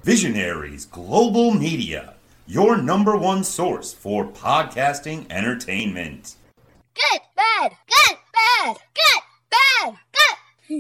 Visionaries Global Media, your number one source for podcasting entertainment. Good, bad, good, bad, good, bad, good.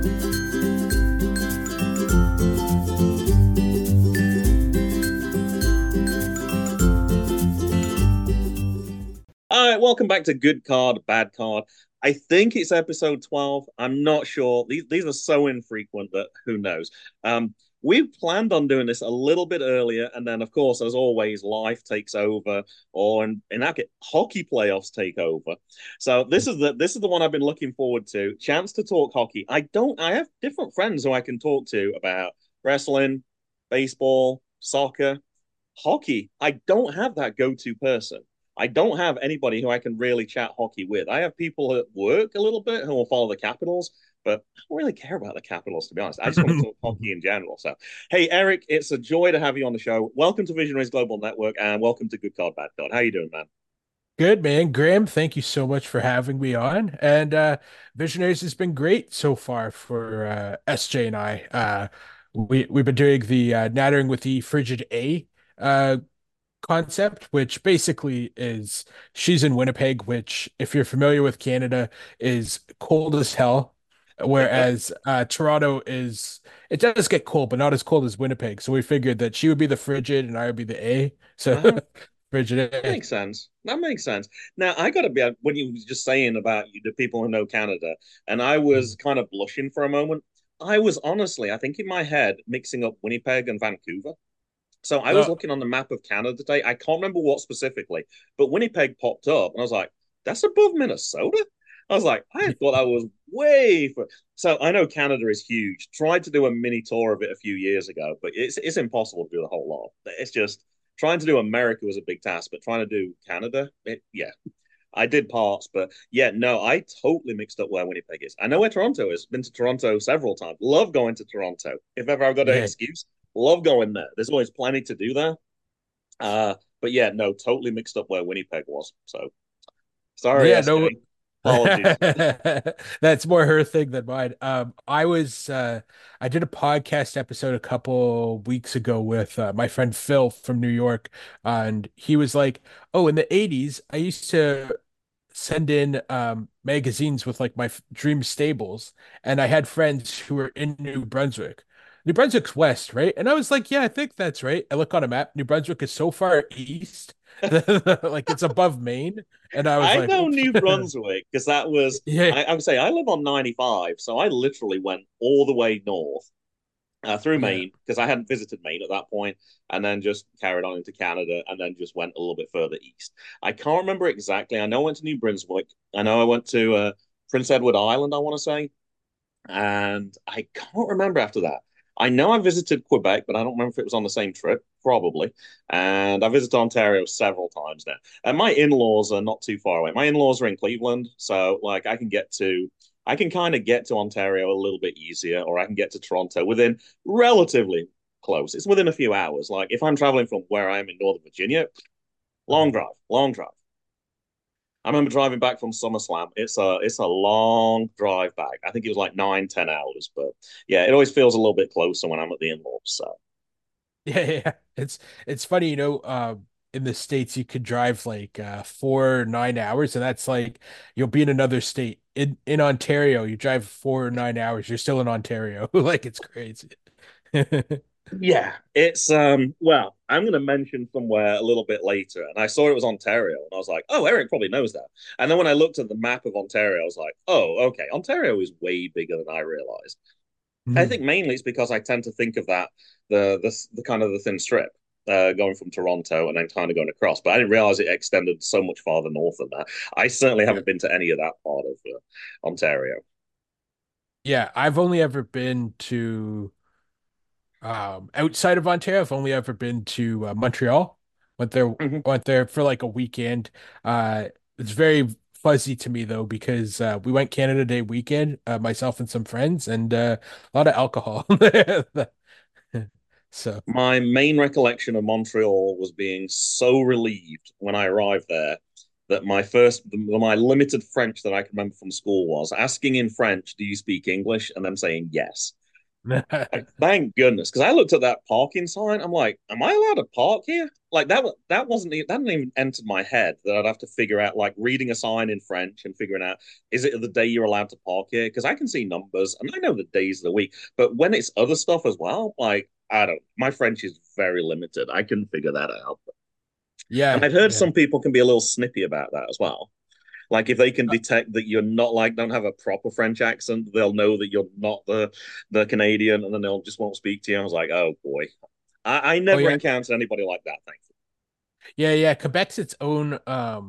All right, welcome back to Good Card, Bad Card. I think it's episode 12. I'm not sure. These are so infrequent that who knows. We planned on doing this a little bit earlier, and then, of course, as always, life takes over, or in that case, hockey playoffs take over. So this is the one I've been looking forward to. Chance to talk hockey. I have different friends who I can talk to about wrestling, baseball, soccer, hockey. I don't have that go-to person. I don't have anybody who I can really chat hockey with. I have people at work a little bit who will follow the Capitals, but I don't really care about the Capitals, to be honest. I just want to talk hockey in general. So, hey, Eric, it's a joy to have you on the show. Welcome to Visionaries Global Network, and welcome to Good Card, Bad Card. How you doing, man? Good man, Graham. Thank you so much for having me on. And Visionaries has been great so far for SJ and I. We've been doing the nattering with the frigid A uh, concept, which basically is she's in Winnipeg, which, if you're familiar with Canada, is cold as hell. Whereas Toronto is, it does get cold, but not as cold as Winnipeg. So we figured that she would be the frigid and I would be the A. So Uh-huh. frigid That A. makes sense. That makes sense. Now, I got to be when you were just saying about the people who know Canada, and I was kind of blushing for a moment. I was honestly, I think in my head, mixing up Winnipeg and Vancouver. So I was Oh, looking on the map of Canada today. I can't remember what specifically, but Winnipeg popped up, and I was like, "That's above Minnesota." I was like, I thought that was way for. So I know Canada is huge. Tried to do a mini tour of it a few years ago, but it's impossible to do the whole lot. It's just trying to do America was a big task, but trying to do Canada, yeah, I did parts, but yeah, no, I totally mixed up where Winnipeg is. I know where Toronto is. Been to Toronto several times. Love going to Toronto. If ever I've got an yeah. excuse, love going there. There's always plenty to do there. But yeah, no, totally mixed up where Winnipeg was. So sorry, Yeah, no, SJ. Apologies. that's more her thing than mine. I did a podcast episode a couple weeks ago with my friend Phil from New York, and he was like, "Oh, in the 80s, I used to send in magazines with like my dream stables, and I had friends who were in New Brunswick. New Brunswick's west, right?" And I was like, "Yeah, I think that's right." I look on a map, New Brunswick is so far east, like it's above Maine, and I was I like, know "Oops." New Brunswick because that was Yeah, I would say I live on 95, so I literally went all the way north through yeah. Maine because I hadn't visited Maine at that point, and then just carried on into Canada, and then just went a little bit further east. I can't remember exactly. I know I went to New Brunswick. I know I went to Prince Edward Island. I want to say, and I can't remember after that. I know I visited Quebec, but I don't remember if it was on the same trip. Probably. And I visited Ontario several times now. And my in-laws are not too far away. My in-laws are in Cleveland, so like I can kind of get to Ontario a little bit easier, or I can get to Toronto within relatively close. It's within a few hours. Like if I'm traveling from where I am in Northern Virginia, long drive, long drive. I remember driving back from SummerSlam. It's a long drive back. I think it was like 9, 10 hours, but yeah, it always feels a little bit closer when I'm at the in-laws. So Yeah, yeah. It's funny, in the States you could drive like 4 or 9 hours, and that's like you'll be in another state. In Ontario, you drive 4 or 9 hours, you're still in Ontario. Like it's crazy. yeah, it's well, I'm gonna mention somewhere a little bit later, and I saw it was Ontario, and I was like, oh, Eric probably knows that. And then when I looked at the map of Ontario, I was like, oh, okay, Ontario is way bigger than I realized. I think Mhm. mainly it's because I tend to think of that the kind of the thin strip going from Toronto and then kind of going across. But I didn't realize it extended so much farther north than that. I certainly Yeah. haven't been to any of that part of Ontario. Yeah, I've only ever been to outside of Ontario. I've only ever been to Montreal. Went there Mhm. went there for like a weekend. It's very fuzzy to me though because we went Canada Day weekend, myself and some friends, and a lot of alcohol. So My main recollection of Montreal was being so relieved when I arrived there that my limited French that I can remember from school was asking in French, "Do you speak English?" and them saying yes. Thank goodness, because I looked at that parking sign. I'm like, am I allowed to park here? Like that wasn't that didn't even enter my head that I'd have to figure out like reading a sign in French and figuring out is it the day you're allowed to park here? Because I can see numbers and I know the days of the week, but when it's other stuff as well, like I don't. My French is very limited. I can figure that out. And Yeah, I've heard yeah. some people can be a little snippy about that as well. Like if they can detect that you're not like don't have a proper French accent, they'll know that you're not the Canadian, and then they'll just won't speak to you. I was like, oh boy, I Oh never yeah, encountered anybody like that. Thankfully. yeah, yeah. Quebec's its own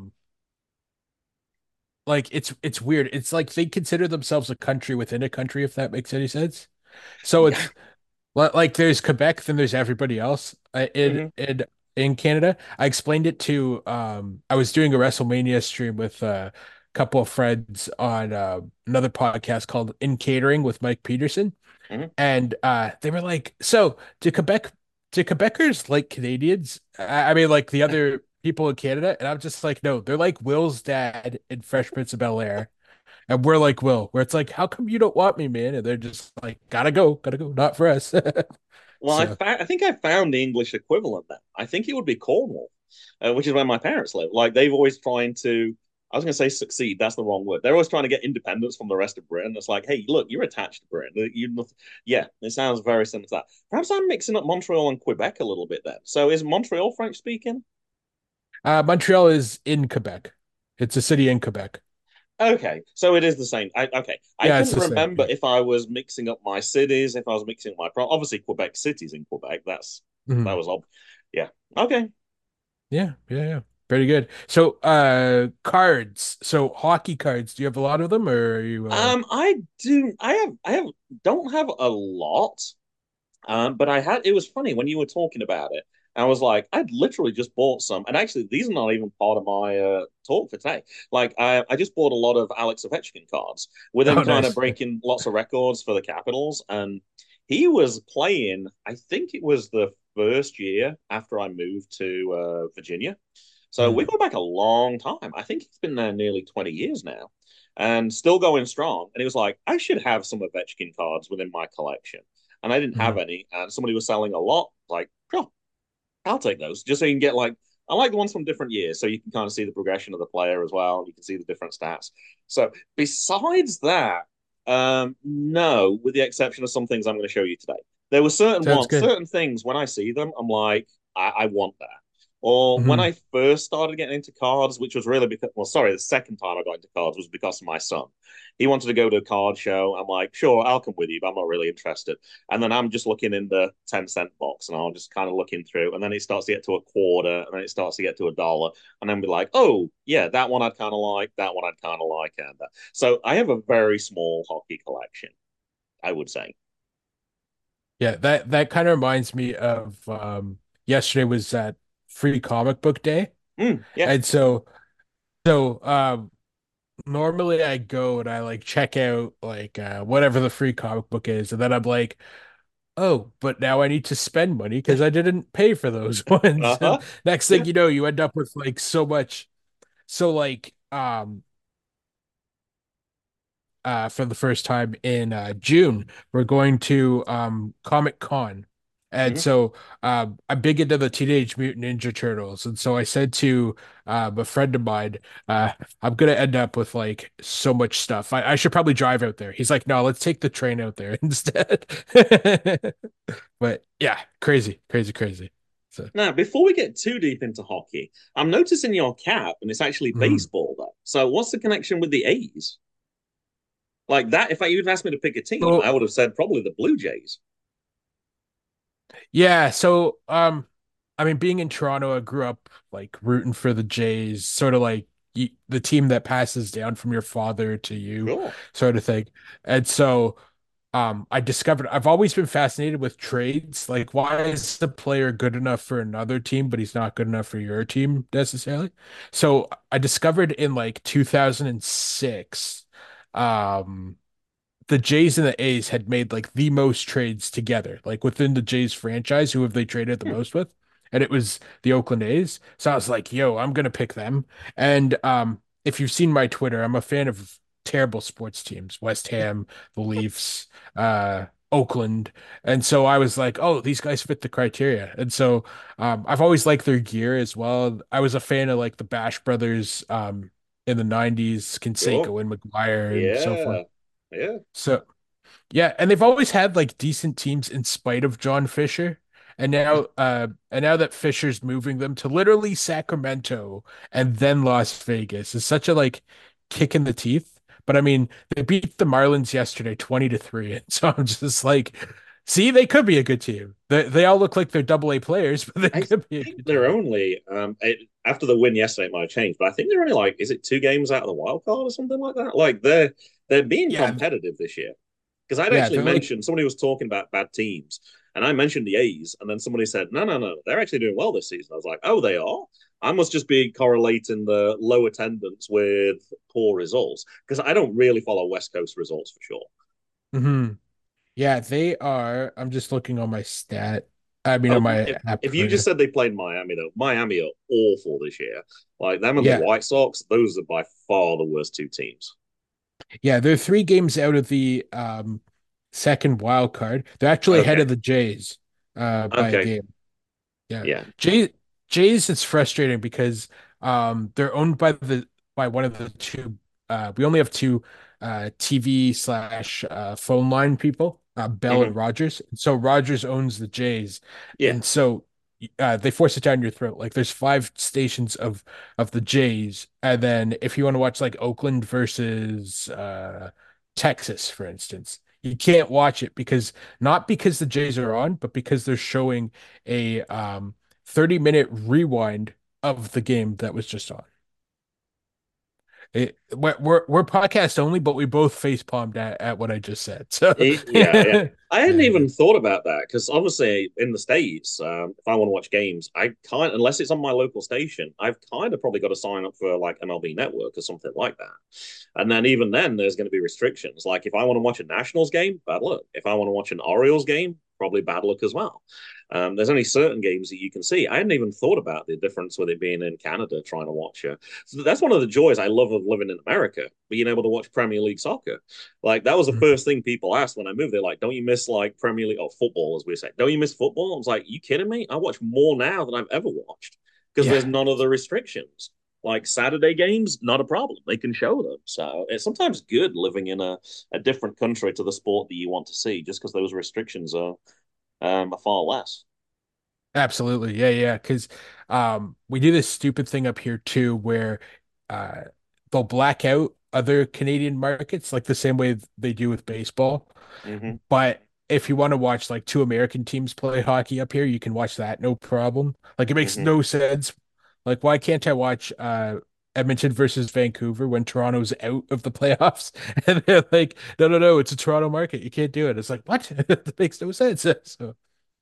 like it's weird. It's like they consider themselves a country within a country, if that makes any sense. So Yeah. it's like there's Quebec, then there's everybody else Hmm. in Canada. I explained it to I was doing a WrestleMania stream with a couple of friends on another podcast called In Catering with Mike Peterson. Hmm. And they were like, so do Quebecers like Canadians? I mean, like the other people in Canada? And I'm just like, no, they're like Will's dad in Fresh Prince of Bel-Air. And we're like Will, where it's like, how come you don't want me, man? And they're just like, gotta go, not for us. Well, So, I think I found the English equivalent then. I think it would be Cornwall, which is where my parents live. Like they've always trying to. I was going to say succeed. That's the wrong word. They're always trying to get independence from the rest of Britain. It's like, hey, look, you're attached to Britain. Yeah, it sounds very similar to that. Perhaps I'm mixing up Montreal and Quebec a little bit then. So is Montreal French speaking? Montreal is in Quebec. It's a city in Quebec. Okay, so it is the same. Okay, I Yeah, it's couldn't the same. remember Yeah. if I was mixing up my cities, if I was mixing up my obviously Quebec City's in Quebec. That Mhm. was all. Yeah. Okay. Yeah, yeah, yeah. Pretty good. So, cards. So, hockey cards. Do you have a lot of them, or are you I do. I have don't have a lot. But I had. It was funny when you were talking about it. I was like, I'd literally just bought some, and actually, these are not even part of my talk for today. Like, I just bought a lot of Alex Ovechkin cards with him Oh, kind of nice. breaking lots of records for the Capitals, and he was playing. I think it was the first year after I moved to Virginia. So we Mhm. go back a long time. I think he's been there nearly 20 years now and still going strong. And he was like, I should have some Ovechkin cards within my collection. And I didn't have Mhm. any. And somebody was selling a lot. Like, oh, I'll take those just so you can get like, I like the ones from different years. So you can kind of see the progression of the player as well. You can see the different stats. So besides that, no, with the exception of some things I'm going to show you today. There were Sounds good. certain things when I see them, I'm like, I want that. Or when Mhm. I first started getting into cards, which was really because, well, sorry, the second time I got into cards was because of my son. He wanted to go to a card show. I'm like, sure, I'll come with you, but I'm not really interested. And then I'm just looking in the 10-cent box and I'll just kind of looking through. And then it starts to get to a quarter and then it starts to get to a dollar. And then be like, oh, yeah, that one I'd kind of like, that one I'd kind of like. And that. So I have a very small hockey collection, I would say. Yeah, that kind of reminds me of yesterday was that free comic book day. Yeah. And so normally I go and I like check out like whatever the free comic book is, and then I'm like, oh, but now I need to spend money because I didn't pay for those ones. And Uh-huh. next thing Yeah. you know, you end up with like so much. So like for the first time in June, we're going to Comic Con. And Mm-hmm. so I'm big into the Teenage Mutant Ninja Turtles. And so I said to a friend of mine, uh, I'm gonna end up with like so much stuff. I should probably drive out there. He's like, no, let's take the train out there instead. But yeah, crazy, crazy, crazy. So Now, before we get too deep into hockey, I'm noticing your cap, and it's actually mhm. baseball, though. So, what's the connection with the A's? Like that, if you'd asked me to pick a team, I So would have said probably the Blue Jays. yeah, so I mean being in Toronto, I grew up like rooting for the Jays, sort of like the team that passes down from your father to you Sure. sort of thing. And so I discovered I've always been fascinated with trades. Like why is the player good enough for another team, but he's not good enough for your team necessarily? So I discovered in like 2006, um the Jays and the A's had made like the most trades together, like within the Jays franchise, who have they traded the Hmm. most with? And it was the Oakland A's. So I was like, yo, I'm gonna pick them. And if you've seen my Twitter, I'm a fan of terrible sports teams, West Ham, the Leafs. Oakland. And so I was like, oh, these guys fit the criteria. And so I've always liked their gear as well. I was a fan of like the Bash Brothers in the 90s, Sure. Canseco and McGuire and so forth. Yeah. Yeah. So yeah, and they've always had like decent teams in spite of John Fisher. And now that Fisher's moving them to literally Sacramento and then Las Vegas is such a like kick in the teeth. But I mean, they beat the Marlins yesterday 20-3. And so I'm just like, see, they could be a good team. They all look like they're double A players, but they I could be a think good they're team. only after the win yesterday, it might have changed, but I think they're only like, is it 2 games out of the wild card or something like that? Like they're being Yeah, competitive this year. Because I'd yeah, actually they're like mentioned somebody was talking about bad teams, and I mentioned the A's, and then somebody said, no, no, no, they're actually doing well this season. I was like, oh, they are. I must just be correlating the low attendance with poor results because I don't really follow West Coast results for sure. mhm. Yeah, they are. I'm just looking on my I mean on Oh, my app if you just here. said they played Miami, though, Miami are awful this year. Like them and the Yeah. White Sox, those are by far the worst two teams. Yeah, they're 3 games out of the second wild card. They're actually ahead Okay. of the Jays by a Okay. game. Yeah. Yeah. Jays it's frustrating because they're owned by the by one of the two we only have two TV slash phone line people, Bell Hmm. and Rogers. So Rogers owns the Jays. Yeah. And so they force it down your throat. Like there's 5 stations of the Jays, and then if you want to watch like Oakland versus Texas, for instance, you can't watch it because not because the Jays are on, but because they're showing a 30-minute rewind of the game that was just on. We're podcast only, but we both face palmed at what I just said. So Yeah, yeah. I hadn't yeah, even thought about that because obviously in the States, if I want to watch games, I can't unless it's on my local station. I've kind of probably got to sign up for like MLB Network or something like that. And then even then, there's going to be restrictions. Like if I want to watch a Nationals game, bad luck. If I want to watch an Orioles game, probably bad luck as well. There's only certain games that you can see. I hadn't even thought about the difference with it being in Canada trying to watch. So that's one of the joys I love of living in America, being able to watch Premier League soccer. Like that was the Mhm. first thing people asked when I moved. They're like, "Don't you miss like Premier League or football?" As we say, "Don't you miss football?" I was like, "You kidding me? I watch more now than I've ever watched because there's Yeah, none of the restrictions. Like Saturday games, not a problem. They can show them. So it's sometimes good living in a different country to the sport that you want to see, just because those restrictions are far less. absolutely. Yeah, yeah. Because we do this stupid thing up here too, where uh, they'll black out other Canadian markets, like the same way they do with baseball. Mm-hmm. But if you want to watch like two American teams play hockey up here, you can watch that no problem. Like it makes Mm-hmm. no sense. Like why can't I watch Edmonton versus Vancouver when Toronto's out of the playoffs? And they're like, no, no, no, it's a Toronto market. You can't do it. It's like, what? It makes no sense. So,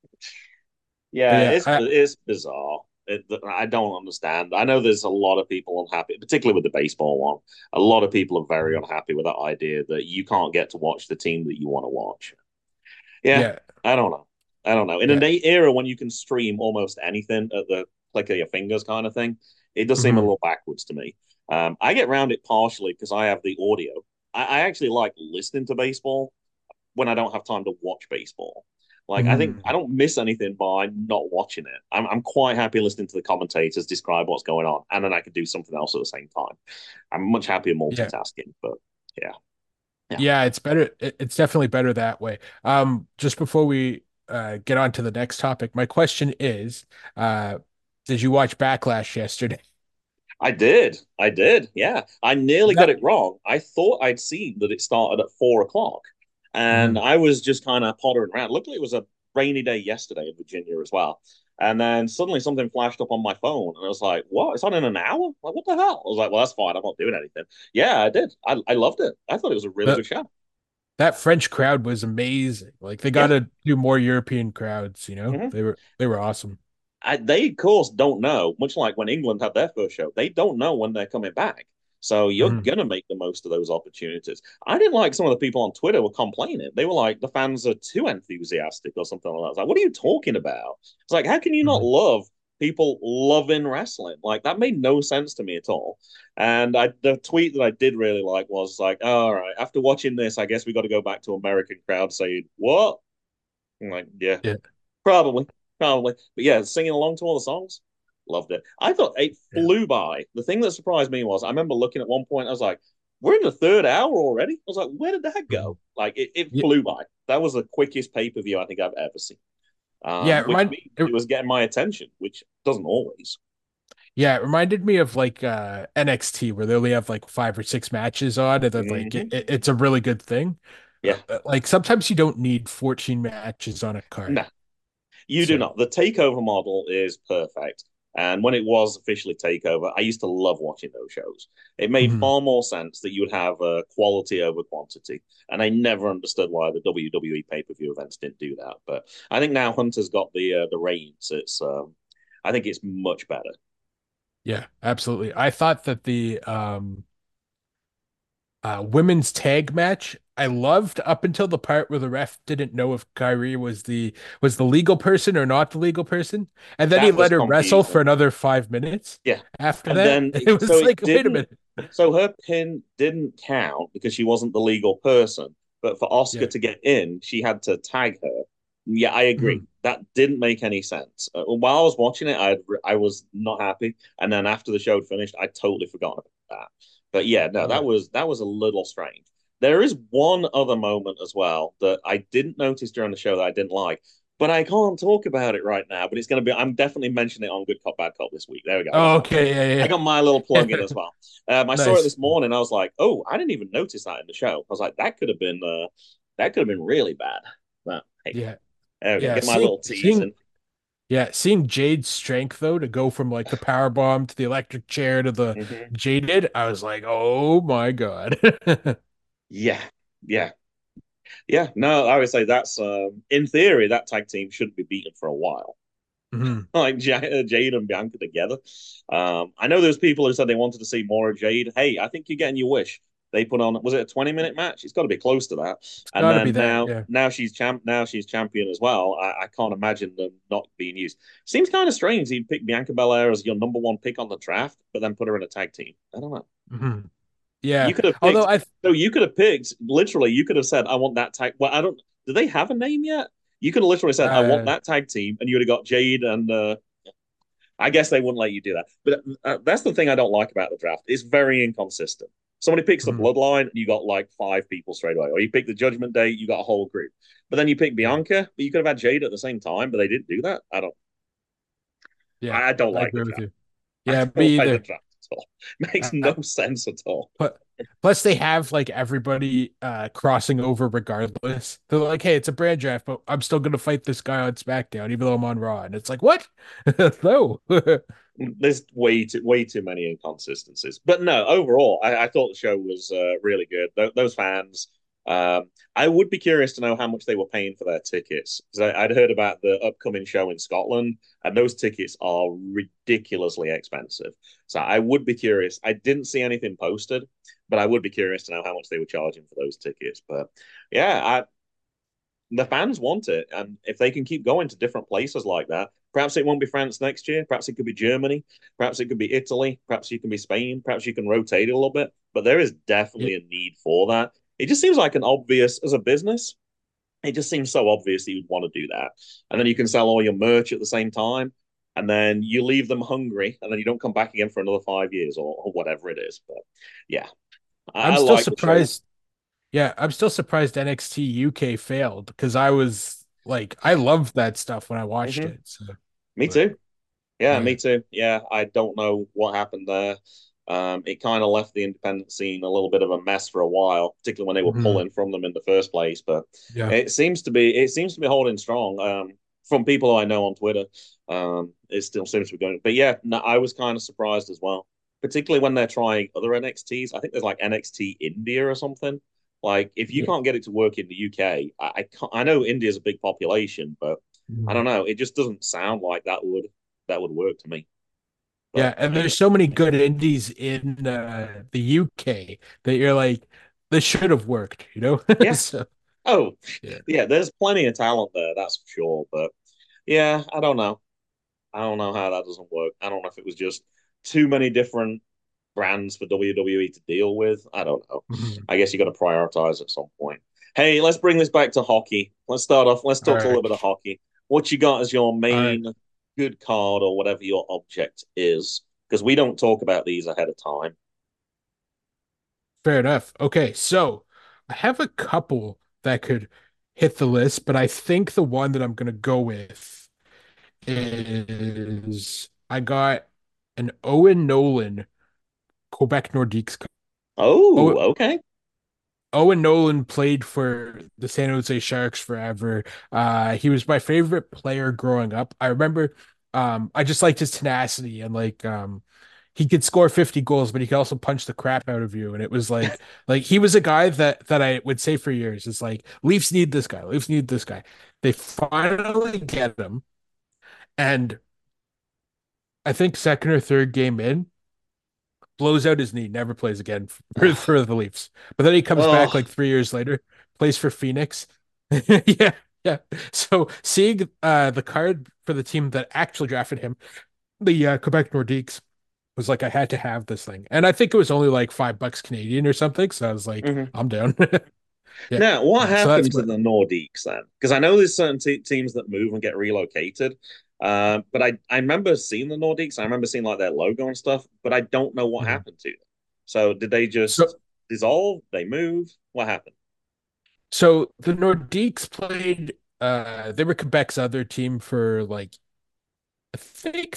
but Yeah, yeah, it's bizarre. I don't understand. I know there's a lot of people unhappy, particularly with the baseball one. A lot of people are very unhappy with that idea that you can't get to watch the team that you want to watch. Yeah, yeah, I don't know. I don't know. In an yeah. era when you can stream almost anything at the click of your fingers, kind of thing, it does seem a Mhm. little backwards to me. I get around it partially because I have the audio. I actually like listening to baseball when I don't have time to watch baseball. Like I think I Mhm. don't miss anything by not watching it. I'm quite happy listening to the commentators describe what's going on, and then I could do something else at the same time. I'm much happier Yeah. multitasking, but yeah, yeah. Yeah, it's better. It's definitely better that way. Just before we get on to the next topic, my question is, did you watch Backlash yesterday? I did. I did. Yeah. I nearly got That it wrong. I thought I'd seen that it started at 4 o'clock. And Mhm. I was just kind of pottering around. Luckily, it was a rainy day yesterday in Virginia as well. And then suddenly something flashed up on my phone. And I was like, what? It's on in an hour? Like, what the hell? I was like, well, that's fine. I'm not doing anything. Yeah, I did. I loved it. I thought it was a really that good show. that French crowd was amazing. Like they got Yeah. to do more European crowds, you know? Mm-hmm. They were awesome. They of course don't know, much like when England had their first show, they don't know when they're coming back. So you're Mhm. gonna make the most of those opportunities. I didn't like some of the people on Twitter were complaining. They were like, the fans are too enthusiastic or something like that. I was like, what are you talking about? It's like, how can you not Mhm. love people loving wrestling. Like that made no sense to me at all. And the tweet that I did really like was like, oh, all right, after watching this, I guess we got to go back to American crowd saying, what? I'm like, yeah, Yeah. probably, probably. But yeah, singing along to all the songs, loved it. I thought it Yeah. flew by. The thing that surprised me was I remember looking at one point, I was like, we're in the third hour already. I was like, where did that Mhm. go? Like it Yeah. flew by. That was the quickest pay-per-view I think I've ever seen. Yeah. Which means it was getting my attention, which doesn't always. Yeah, it reminded me of like NXT where they only have like 5 or 6 matches on, and then like Hmm. it's a really good thing. Yeah, Like sometimes you don't need 14 matches on a no, card. you do So, not. The takeover model is perfect. And when it was officially takeover, I used to love watching those shows. It made mhm. far more sense that you would have quality over quantity. And I never understood why the WWE pay per view events didn't do that. But I think now Hunter's got the reins. I think it's much better. Yeah, absolutely. I thought that the women's tag match I loved up until the part where the ref didn't know if Kyrie was the legal person or not the legal person, and then he That was let her wrestle for confusing. another 5 minutes. Yeah. After And that, then it so was it like, wait a didn't minute. so her pin didn't count because she wasn't the legal person. But for Oscar Yeah. to get in, she had to tag her. Yeah, I agree. Mhm. That didn't make any sense. While I was watching it, I was not happy, and then after the show had finished, I totally forgot about that. But yeah, no, Yeah. that was a little strange. There is one other moment as well that I didn't notice during the show that I didn't like, but I can't talk about it right now. But it's going to be, I'm definitely mentioning it on Good Cop, Bad Cop this week. There we go. Oh, okay. I Yeah, got my little plug in yeah. as well. I saw it Nice. this morning. I was like, oh, I didn't even notice that in the show. I was like, that could have been really bad. But hey, Yeah. there we go. Yeah. Get my Seeing little tease seeing in. yeah, seeing Jade's strength though to go from like the power bomb to the electric chair to the Hmm. jaded, I was like, oh my God. Yeah, yeah, yeah. No, I would say that's in theory that tag team shouldn't be beaten for a while. Mhm. Like Jade and Bianca together. I know there's people who said they wanted to see more of Jade. Hey, I think you're getting your wish. They put on, was it a 20-minute match? It's got to be close to that. It's And gotta be then that. now Yeah. now she's champion as well. I can't imagine them not being used. Seems kind of strange. You'd pick Bianca Belair as your number one pick on the draft, but then put her in a tag team. I don't know. Mhm. Yeah. You could have Although picked. I So you could have picked literally. You could have said, "I want that tag." Well, I don't. Do they have a name yet? You could have literally said, "I want uh that tag team," and you would have got Jade and I guess they wouldn't let you do that. But that's the thing I don't like about the draft. It's very inconsistent. Somebody picks the mhm. bloodline, and you got like 5 people straight away. Or you pick the Judgment Day, you got a whole group. But then you pick Yeah. Bianca, but you could have had Jade at the same time, but they didn't do that. Yeah. I don't I like the agree with draft. you. I Yeah, don't me like the either. draft at all. Makes I, no sense at all. But plus they have like everybody crossing over regardless. They're like, hey, it's a brand draft, but I'm still gonna fight this guy on SmackDown, even though I'm on Raw. And it's like, what? No. There's way too many inconsistencies. But no, overall, I thought the show was really good. Those fans, I would be curious to know how much they were paying for their tickets because I'd heard about the upcoming show in Scotland, and those tickets are ridiculously expensive. So I would be curious. I didn't see anything posted, but I would be curious to know how much they were charging for those tickets. But yeah, the fans want it, and if they can keep going to different places like that, perhaps it won't be France next year. Perhaps it could be Germany. Perhaps it could be Italy. Perhaps you can be Spain. Perhaps you can rotate it a little bit. But there is Yeah. definitely a need for that. It just seems like an obvious as a business. It just seems so obvious that you'd want to do that, and then you can sell all your merch at the same time, and then you leave them hungry, and then you don't come back again for another 5 years or whatever it is. But yeah, I I'm still like the show. surprised. Yeah, I'm still surprised NXT UK failed because I was like, I loved that stuff when I watched Hmm. it. So, Me but too. Yeah, me yeah. too. Yeah, I don't know what happened there. It kind of left the independent scene a little bit of a mess for a while, particularly when they were Mhm. pulling from them in the first place. But Yeah. it seems to be holding strong. From people I know on Twitter, it still seems to be going. But yeah, no, I was kind of surprised as well, particularly when they're trying other NXTs. I think there's like NXT India or something. Like if you Yeah. can't get it to work in the UK, I can't, I know India's a big population, but I Mhm. don't know. It just doesn't sound like that would work to me. Yeah, But and hey, there's so many good indies in the UK that you're like, this should have worked, you know? yeah. So, Oh, yeah. yeah. There's plenty of talent there, that's for sure. But yeah, I don't know. I don't know how that doesn't work. I don't know if it was just too many different brands for WWE to deal with. I don't know. Mhm. I guess you got to prioritize at some point. Hey, let's bring this back to hockey. Let's start off. Let's All talk a little right. bit of hockey. What you got as your All right. main good card or whatever your object is? Because we don't talk about these ahead of time. Fair enough. Okay, so I have a couple that could hit the list, but I think the one that I'm gonna go with is I got an Owen Nolan Quebec Nordiques. Oh, Owen, okay. Owen Nolan played for the San Jose Sharks forever. He was my favorite player growing up. I remember I just liked his tenacity and he could score 50 goals, but he could also punch the crap out of you. And it was like he was a guy that I would say for years, it's like Leafs need this guy. Leafs need this guy. They finally get him. And I think second or third game in, blows out his knee, never plays again for the Leafs. But then he comes back Oh, like 3 years later, plays for Phoenix. Yeah, yeah. So seeing the card for the team that actually drafted him, the Quebec Nordiques, was like I had to have this thing, and I think it was only like $5 Canadian or something. So I was like, mhm. I'm down. Yeah, Now, what yeah. So that's happened to my the Nordiques then? Because I know there's certain teams that move and get relocated. But I remember seeing the Nordiques. I remember seeing like their logo and stuff, but I don't know what Mhm. happened to them. So did they just so dissolve? They move? What happened? so the Nordiques played. They were Quebec's other team for like I think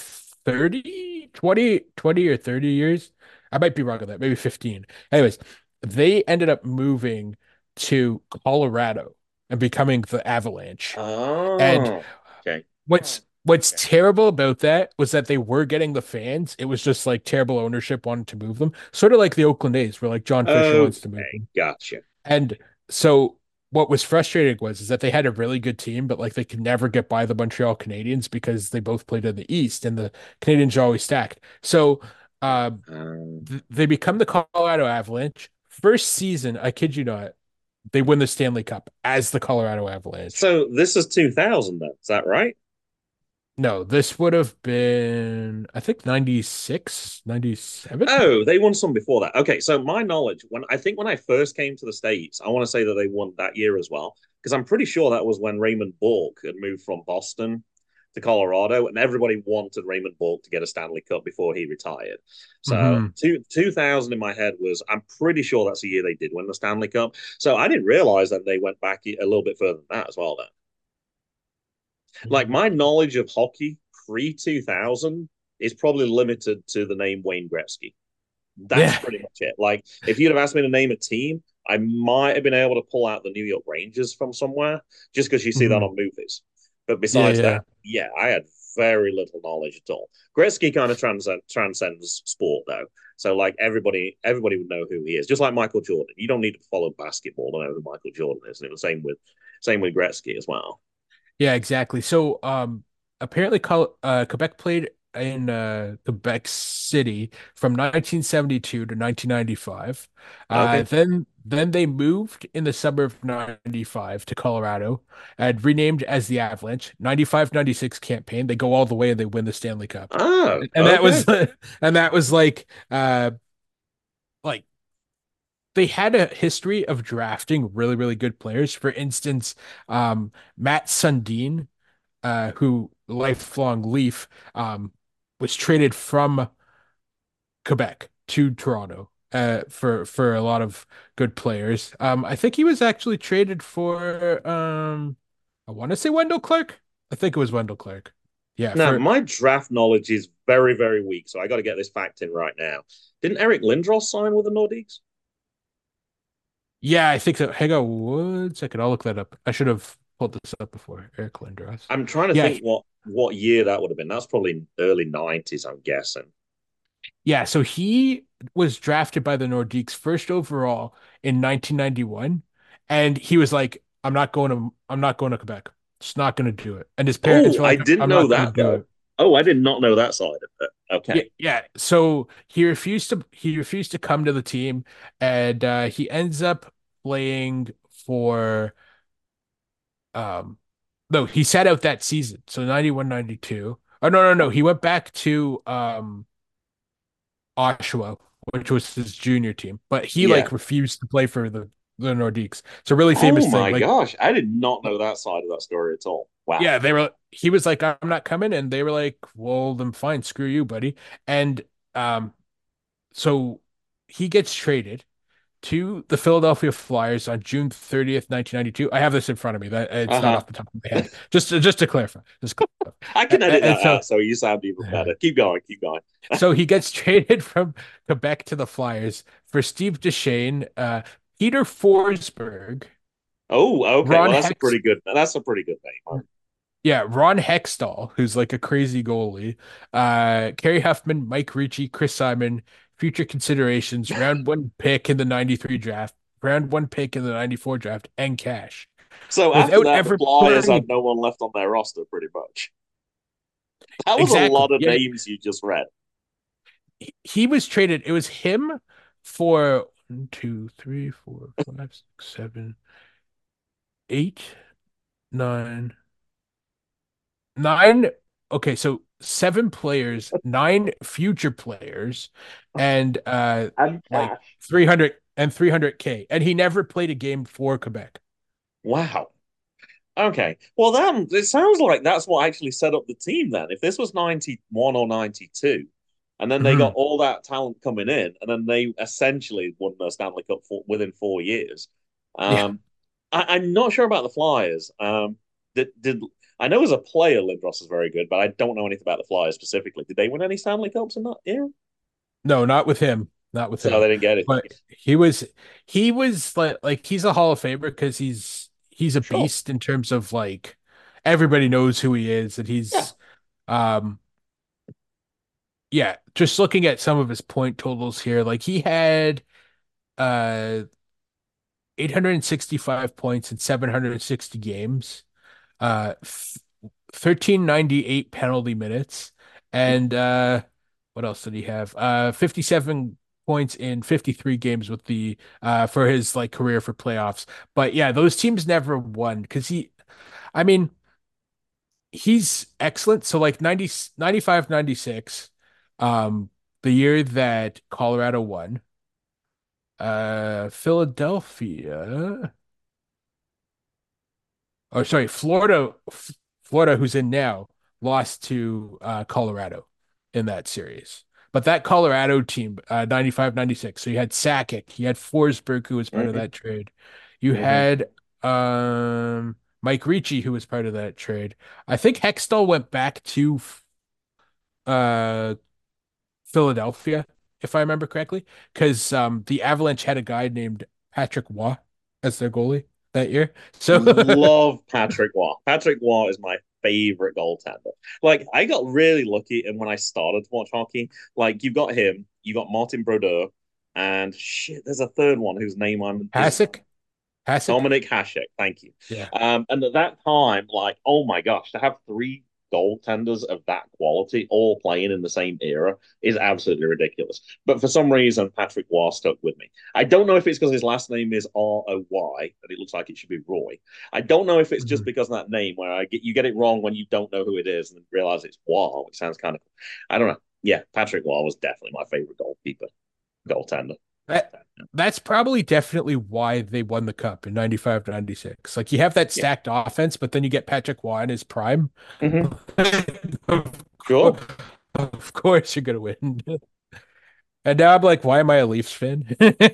20 or 30 years. I might be wrong on that, maybe 15. Anyways, they ended up moving to Colorado and becoming the Avalanche. And Oh, okay. what's terrible about that was that they were getting the fans. It was just like terrible ownership wanted to move them. Sort of like the Oakland A's, where like John Fisher wants to move Okay, them. gotcha. And so what was frustrating was is that they had a really good team, but like they could never get by the Montreal Canadiens because they both played in the East and the Canadiens are always stacked. So uh, they become the Colorado Avalanche. First season, I kid you not, they win the Stanley Cup as the Colorado Avalanche. So this is 2000 then, is that right? No, this would have been, I think 96, 97. Oh, they won some before that. Okay, so my knowledge, when I first came to the States, I want to say that they won that year as well, because I'm pretty sure that was when Raymond Bourque had moved from Boston to Colorado, and everybody wanted Raymond Bourque to get a Stanley Cup before he retired. So Hmm. 2000 in my head was, I'm pretty sure that's the year they did win the Stanley Cup. So I didn't realize that they went back a little bit further than that as well. Then, like my knowledge of hockey pre 2000 is probably limited to the name Wayne Gretzky. That's Yeah. pretty much it. Like, if you'd have asked me to name a team, I might have been able to pull out the New York Rangers from somewhere just because you see that Hmm. on movies. But Yeah, besides yeah. that, yeah, I had very little knowledge at all. Gretzky kind of transcends sport though. So like everybody would know who he is. Just like Michael Jordan. You don't need to follow basketball to know who Michael Jordan is. And it was same with Gretzky as well. Yeah, exactly. So, apparently, Quebec played in Quebec City from 1972 to 1995. Okay. Then they moved in the summer of 95 to Colorado and renamed as the Avalanche. 95-96 campaign. They go all the way and they win the Stanley Cup. Oh, And that okay. was and that was like they had a history of drafting really, really good players. For instance, Matt Sundin who lifelong Leaf, was traded from Quebec to Toronto for a lot of good players. I think he was actually traded for I want to say Wendell Clark. I think it was Wendell Clark. Yeah, Now, for my draft knowledge is very, very weak, so I got to get this fact in right now. Didn't Eric Lindros sign with the Nordiques? yeah, I think so. Hang on one second. I'll look that up. I should have pulled this up before. Eric Lindros. I'm trying to Yeah, think what year that would have been. That's probably early 90s, I'm guessing. yeah, so he was drafted by the Nordiques first overall in 1991, and he was like, I'm not going to Quebec. Just not going to do it." And his parents Oh, were I like, didn't "I'm know not going to that do though. it." Oh, I did not know that side of it. Yeah, Okay. yeah. So he refused to come to the team, and he ends up playing for um no, he sat out that season. So 91, 92. Oh no. He went back to Oshawa, which was his junior team, but he Yeah. like refused to play for the Nordiques. It's a really Oh famous thing. my Like, gosh, I did not know that side of that story at all. Wow. yeah, he was like, I'm not coming, and they were like, well, then fine, screw you, buddy. And um, so he gets traded to the Philadelphia Flyers on June 30th, 1992. I have this in front of me. That it's not Uh-huh. off the top of my head. Just to clarify. Just to clarify. I can edit And that so out so you sound even better. Keep going, keep going. so he gets traded from Quebec to the Flyers for Steve Duchesne, Peter Forsberg, Oh, okay. Ron Well, Hex, that's a pretty good name. Huh? yeah, Ron Hextall, who's like a crazy goalie, Kerry Huffman, Mike Ricci, Chris Simon, future considerations, round one pick in the 93 draft, round one pick in the 94 draft, and cash. So after Without that, the ever Flyers had playing no one left on their roster, pretty much. That was a exactly. lot of Yeah, names you just read. he was traded. It was him for 1, 2, 3, 4, 5, 6, 7, 8, 9. Okay, so 7 players, 9 future players, and And like cash. 300 and 300K. And he never played a game for Quebec. Wow. Okay. Well, then it sounds like that's what actually set up the team then. If this was 91 or 92, and then they got Mhm. all that talent coming in, and then they essentially won the Stanley Cup within 4 years. Yeah. Um, I'm not sure about the Flyers. Did I know as a player Lindros is very good, but I don't know anything about the Flyers specifically. Did they win any Stanley Cups in that era? No, not with him. Not with So him. they didn't get it. But he was like he's a Hall of Famer because he's a Sure. beast in terms of like everybody knows who he is and Yeah. he's um yeah, just looking at some of his point totals here, like he had uh 865 points in 760 games, 1398 penalty minutes, and what else did he have? 57 points in 53 games with the for his like career for playoffs. But yeah, those teams never won because I mean, he's excellent. So like 90, 95, 96, the year that Colorado won, Philadelphia, or sorry, Florida, who's in now, lost to Colorado in that series. But that Colorado team, 95, 96. So you had Sakic, you had Forsberg, who was part of Hmm. that trade. You Hmm. had Mike Ricci, who was part of that trade. I think Hextall went back to uh, Philadelphia, if I remember correctly, because the Avalanche had a guy named Patrick Waugh as their goalie that year. So Love Patrick Waugh. Patrick Waugh is my favorite goaltender. Like, I got really lucky, and when I started to watch hockey, like you've got him, you got Martin Brodeur, and shit, there's a third one whose name I'm is Hasek, Hasek, Dominic Hasek. Thank you. yeah. And at that time, like, oh my gosh, to have three goaltenders of that quality all playing in the same era is absolutely ridiculous. But for some reason, Patrick Waugh stuck with me. I don't know if it's because his last name is Roy, and it looks like it should be Roy. I don't know if it's just Mhm. because of that name where you get it wrong when you don't know who it is and realize it's Waugh, which sounds kind of, I don't know. Yeah, Patrick Waugh was definitely my favorite goaltender. That that's probably definitely why they won the cup in 95 96. Like you have that Yeah. stacked offense, but then you get Patrick Waugh in his prime. Mm-hmm. Of Sure. of course you're gonna win. And now I'm like, why am I a Leafs fan?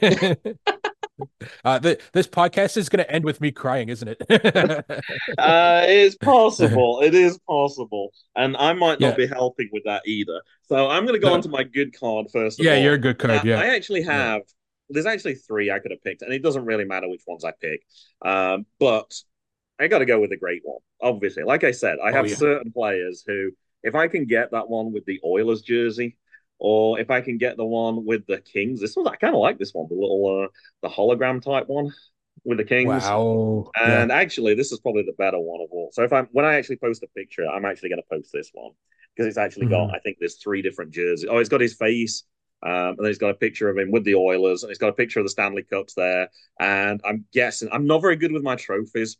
This podcast is gonna end with me crying, isn't it? It's possible. It is possible. And I might not Yeah. be helping with that either. So I'm going to go on No. to my good card first of Yeah, you're all. a good card. Yeah. I actually Yeah. have, there's actually three I could have picked, and it doesn't really matter which ones I pick. But I got to go with the great one, obviously. Like I said, I Oh have yeah. certain players who, if I can get that one with the Oilers jersey, or if I can get the one with the Kings, this one, I kind of like this one, the little, the hologram type one with the Kings. Wow. Yeah. And actually, this is probably the better one of all. So when I actually post a picture, I'm actually going to post this one because it's actually got, Mhm. I think there's three different jerseys. Oh, it's got his face, and then it's got a picture of him with the Oilers, and it's got a picture of the Stanley Cups there. And I'm guessing I'm not very good with my trophies,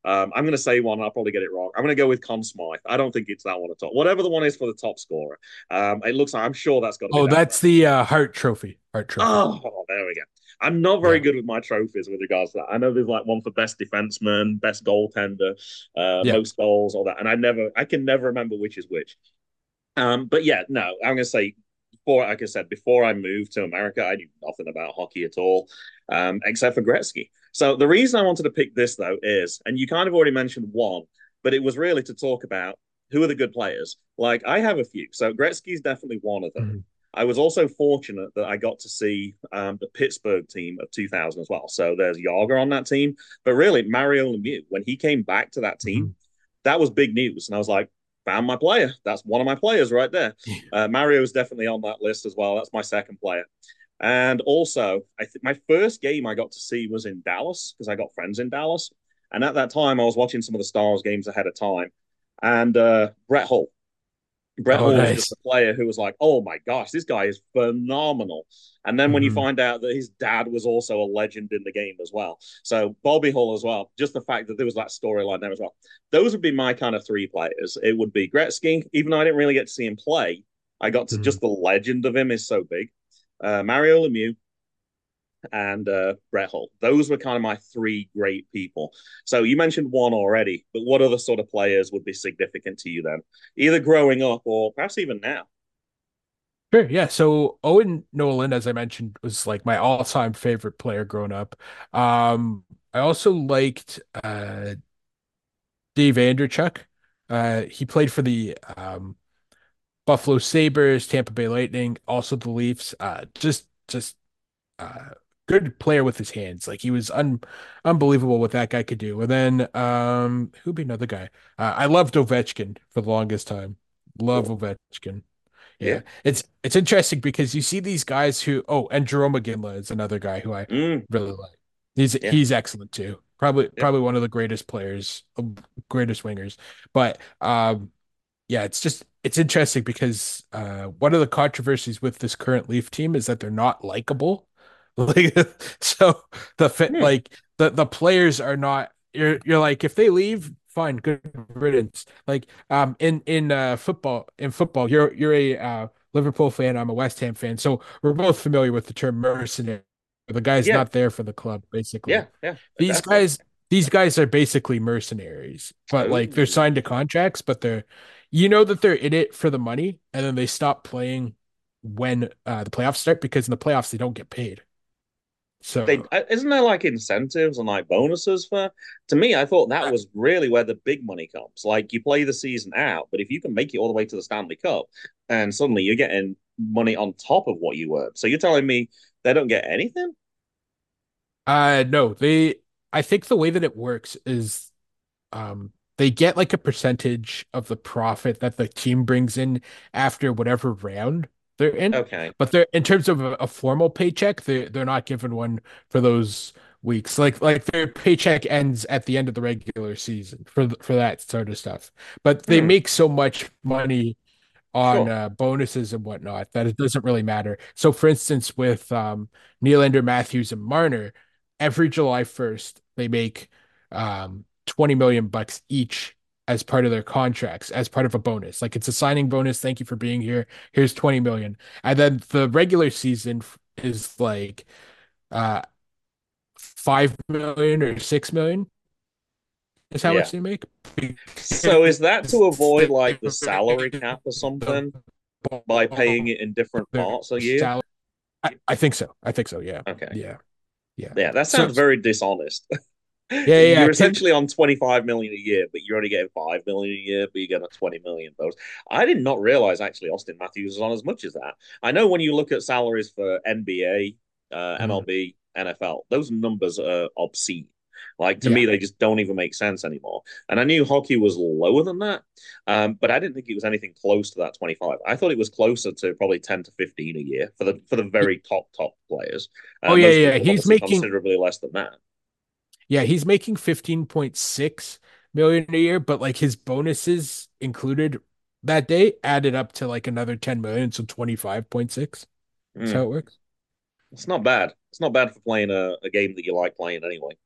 I'm going to say one. I'll probably get it wrong. I'm going to go with Conn Smythe. I don't think it's that one at all. Whatever the one is for the top scorer. It looks like I'm sure that's got to be Oh, that. that's the Hart Trophy. Hart Trophy. Oh, there we go. I'm not very Yeah. good with my trophies with regards to that. I know there's like one for best defenseman, best goaltender, Yeah. most goals, all that, and I can never remember which is which. But yeah, no, I'm gonna say before, like I said, before I moved to America, I knew nothing about hockey at all, except for Gretzky. So the reason I wanted to pick this though is, and you kind of already mentioned one, but it was really to talk about who are the good players. Like I have a few, so Gretzky's definitely one of them. Mhm. I was also fortunate that I got to see the Pittsburgh team of 2000 as well. So there's Yager on that team, but really Mario Lemieux, when he came back to that team, Mhm. that was big news. And I was like, found my player. That's one of my players right there. Mario is definitely on that list as well. That's my second player. And also, I think my first game I got to see was in Dallas because I got friends in Dallas. And at that time, I was watching some of the Stars games ahead of time. And Brett Hull. Brett Oh, Hull was just nice. a player who was like, oh my gosh, this guy is phenomenal. And then when you Mhm. find out that his dad was also a legend in the game as well. So Bobby Hull as well, just the fact that there was that storyline there as well. Those would be my kind of three players. It would be Gretzky, even though I didn't really get to see him play. I got to Mhm. just the legend of him is so big. Mario Lemieux, and Brett Hull. Those were kind of my three great people. So you mentioned one already, but what other sort of players would be significant to you then, either growing up or perhaps even now? Sure, yeah. So Owen Nolan, as I mentioned, was like my all-time favorite player growing up. I also liked Dave Andreychuk. He played for the Buffalo Sabres, Tampa Bay Lightning, also the Leafs. Just uh good player with his hands. Like he was unbelievable what that guy could do. And then who'd be another guy? I loved Ovechkin for the longest time. Love Cool. Ovechkin. Yeah. Yeah. It's interesting because you see these guys who and Jerome McGinley is another guy who I Mm, really like. He's yeah. he's excellent too. Probably Yeah. probably one of the greatest players, greatest wingers. But yeah, it's interesting because one of the controversies with this current Leaf team is that they're not likable. Like so the fit Mm, like the players are not you're like if they leave, fine, good riddance. Like in football, you're a Liverpool fan, I'm a West Ham fan. So we're both familiar with the term mercenary. The guy's yeah. not there for the club, basically. Yeah. Yeah. These Definitely. guys these guys are basically mercenaries, but like they're Oh. signed to contracts, but they're that they're in it for the money, and then they stop playing when the playoffs start because in the playoffs they don't get paid. They So isn't there like incentives and like bonuses for to me I thought that was really where the big money comes. Like you play the season out, but if you can make it all the way to the Stanley Cup and suddenly you're getting money on top of what you earned. So you're telling me they don't get anything? no, I think the way that it works is they get like a percentage of the profit that the team brings in after whatever round they're in. Okay. But they're in terms of a formal paycheck, they're not given one for those weeks. Like their paycheck ends at the end of the regular season for that sort of stuff. But they Hmm. make so much money on Sure. bonuses and whatnot that it doesn't really matter. So, for instance, with Nylander, Matthews, and Marner, every July 1st they make 20 million bucks each as part of their contracts, as part of a bonus. Like it's a signing bonus. Thank you for being here. Here's 20 million. And then the regular season is like 5 million or 6 million is how Yeah. much they make So is that to because avoid they like the salary cap or something by paying it in different their parts a year? salary. I think so. I think so. Yeah. Okay. Yeah. Yeah. Yeah, that So sounds very dishonest. yeah, yeah. You're essentially on 25 million a year, but you're only getting 5 million a year, but you get a 20 million bonus. I did not realize actually Austin Matthews was on as much as that. I know when you look at salaries for NBA, Mhm. MLB, NFL, those numbers are obscene. Like to Yeah. me, they just don't even make sense anymore. And I knew hockey was lower than that, but I didn't think it was anything close to that 25. I thought it was closer to probably 10 to 15 a year for the very top players. Oh yeah, Most yeah. people obviously considerably less than that. He's making 15.6 million a year, but like his bonuses included that day added up to like another 10 million, so 25.6. That's how Mm. it works. It's not bad. It's not bad for playing a game that you like playing anyway.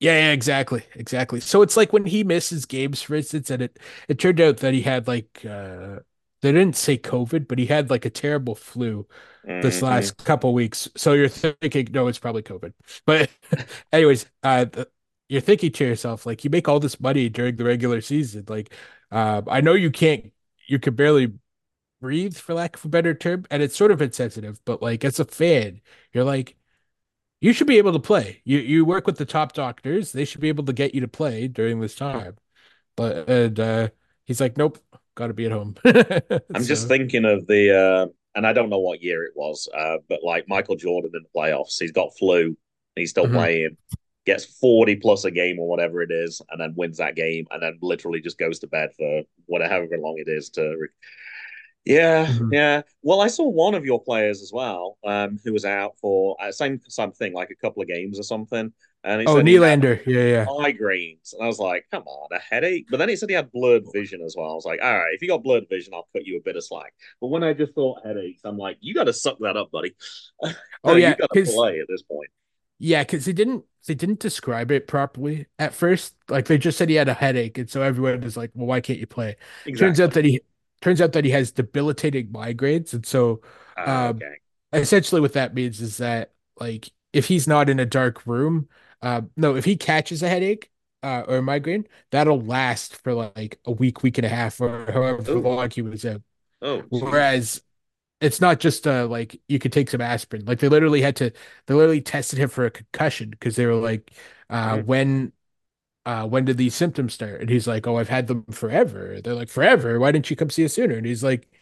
Yeah, exactly. Exactly. So it's like when he misses games, for instance, and it turned out that he had like they didn't say COVID, but he had like a terrible flu this Hmm. last couple weeks. So you're thinking, no, it's probably COVID. But anyways, you're thinking to yourself, like, you make all this money during the regular season. Like, I know you could barely breathe, for lack of a better term, and it's sort of insensitive, but like as a fan, you're like, you should be able to play. You work with the top doctors, they should be able to get you to play during this time. But and he's like, nope, gotta be at home. I'm just So thinking of and I don't know what year it was, but like Michael Jordan in the playoffs, he's got flu, and he's still mhm, playing, gets 40 plus a game or whatever it is, and then wins that game, and then literally just goes to bed for whatever long it is to. Yeah, mhm. yeah. Well, I saw one of your players as well, who was out for same thing, like a couple of games or something, and he Oh, said he had Nylander. Yeah, yeah. migraines. And I was like, come on, a headache. But then he said he had blurred vision as well. I was like, all right, if you got blurred vision, I'll cut you a bit of slack. But when I just thought headaches, I'm like, you got to suck that up, buddy. Oh You yeah, got to because play at this point. they didn't describe it properly at first. Like they just said he had a headache, and so everyone was like, "Well, why can't you play?" Turns out Exactly. that he turns out that he has debilitating migraines, and so um, Okay. essentially what that means is that like if he's not in a dark room, no, if he catches a headache or a migraine, that'll last for like a week, week and a half, or however Oh, long he was out. oh, jeez. Whereas it's not just like you could take some aspirin. Like they literally tested him for a concussion because they were like, Mm. when did these symptoms start? And he's like, oh, I've had them forever. They're like, forever? Why didn't you come see us sooner? And he's like,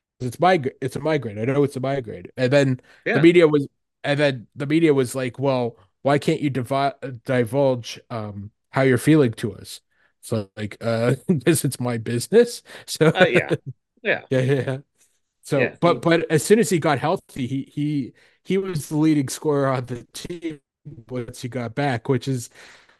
it's a migraine. I know it's a migraine. The Yeah. media was, and then the media was like, well, why can't you divulge how you're feeling to us? So like, because it's my business. So Yeah. Yeah. yeah, yeah. Yeah. So, Yeah. but as soon as he got healthy, he was the leading scorer on the team once he got back, which is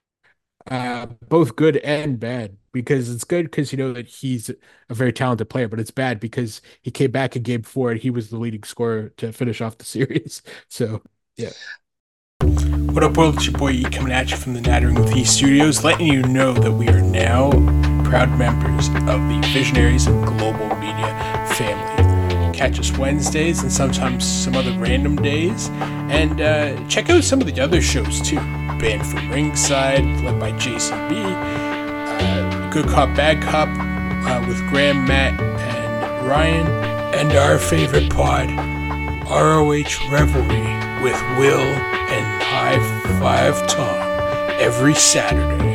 both good and bad because it's good because you know that he's a very talented player, but it's bad because he came back in game four and he was the leading scorer to finish off the series. So, yeah. What up, world? It's your boy E coming at you from the Nattering with E Studios, letting you know that we are now proud members of the Visionaries of Global Media family. Catch us Wednesdays and sometimes some other random days. And check out some of the other shows too. Band from Ringside, led by Jason B. Good Cop, Bad Cop with Graham, Matt, and Ryan. And our favorite pod, ROH Revelry with Will and High Five Tom every Saturday.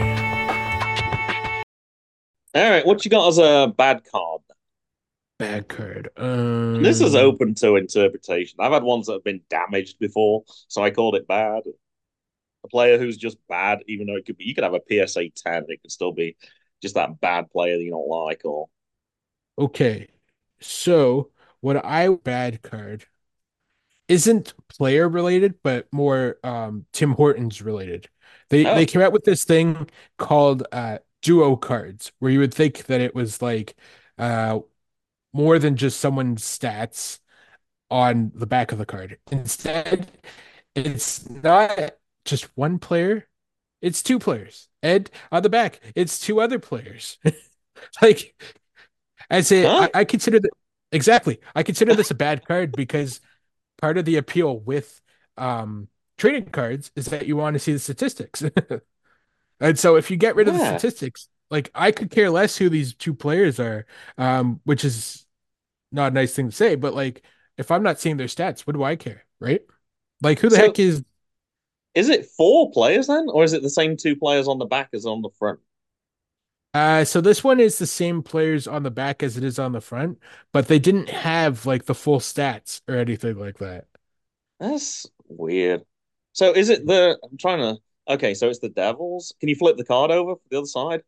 All right. What you got as a bad card? Bad card. And this is open to interpretation. I've had ones that have been damaged before, so I called it bad. A player who's just bad, even though it could be, you could have a PSA 10, it could still be just that bad player that you don't like, or Okay. So what I bad card isn't player related, but more Tim Hortons related. They oh, came out with this thing called duo cards, where you would think that it was like uh more than just someone's stats on the back of the card. Instead, it's not just one player, it's two players. And on the back, it's two other players. Like huh? I consider that exactly. I consider this a bad card because part of the appeal with trading cards is that you want to see the statistics. And so if you get rid of the Yeah. statistics, like I could care less who these two players are, which is not a nice thing to say, but like if I'm not seeing their stats, what do I care, right? Like who the So heck is is it four players then, or is it the same two players on the back as on the front? so this one is the same players on the back as it is on the front, but they didn't have like the full stats or anything like that. That's weird. So is it I'm trying to, okay, so it's the Devils. Can you flip the card over for the other side?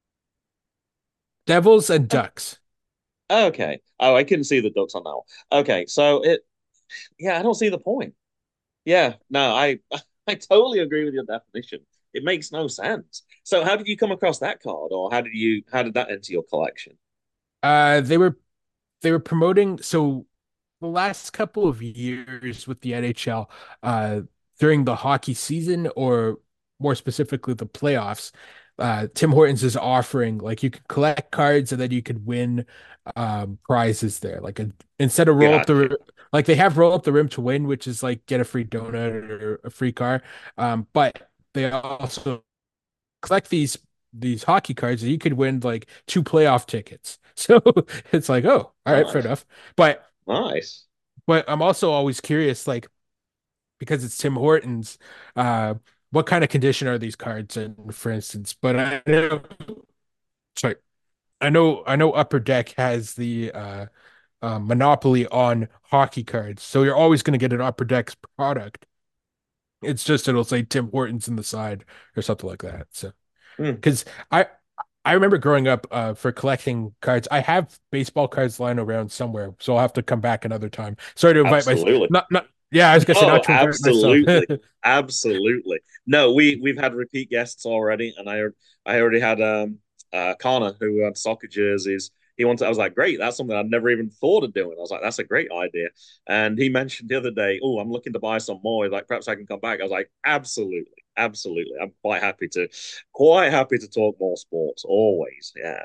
Devils and Ducks. Okay. Oh, I couldn't see the Ducks on that one. Okay, so yeah, I don't see the point. Yeah, no, I totally agree with your definition. It makes no sense. So how did you come across that card, or how did that enter your collection? They were promoting so the last couple of years with the NHL, uh, during the hockey season or more specifically the playoffs, Tim Hortons is offering like you could collect cards and then you could win prizes there. Like instead of roll up Gotcha. the like they have roll up the rim to win, which is like get a free donut or a free car. But they also collect these hockey cards and you could win like 2 playoff tickets. So it's like, oh, all right, fair Nice. enough. But Nice. I'm also always curious, like because it's Tim Hortons, uh, what kind of condition are these cards in, for instance? But I know, sorry, I know Upper Deck has the monopoly on hockey cards, so you're always going to get an Upper Deck's product. It's just it'll say Tim Hortons in the side or something like that. So Hmm. because I remember growing up for collecting cards. I have baseball cards lying around somewhere, so I'll have to come back another time. Sorry to invite myself. Absolutely. Not yeah, I was gonna say Oh, not to invite myself. absolutely. Absolutely. No, we've had repeat guests already, and I already had Connor who had soccer jerseys. He wanted, I was like, great, that's something I'd never even thought of doing. I was like, that's a great idea. And he mentioned the other day, oh, I'm looking to buy some more. He's like, perhaps I can come back. I was like, absolutely, absolutely. I'm quite happy to talk more sports, always. Yeah.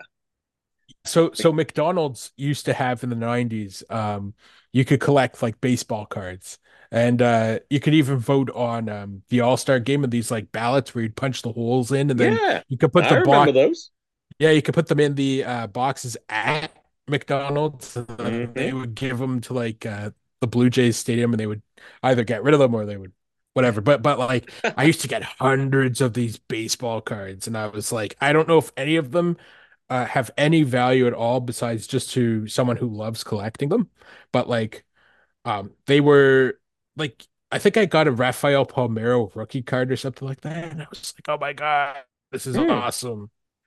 So McDonald's used to have in the 90s, you could collect like baseball cards. And you could even vote on the All-Star game and these like ballots where you'd punch the holes in and then Yeah. you could put I the remember box. those. Yeah, you could put them in the boxes at McDonald's, and then they Hmm. would give them to like the Blue Jays stadium, and they would either get rid of them or they would whatever. But like I used to get hundreds of these baseball cards, and I was like, I don't know if any of them have any value at all besides just to someone who loves collecting them. But like they were like I think I got a Rafael Palmeiro rookie card or something like that, and I was like, oh my God, this is Hmm. awesome.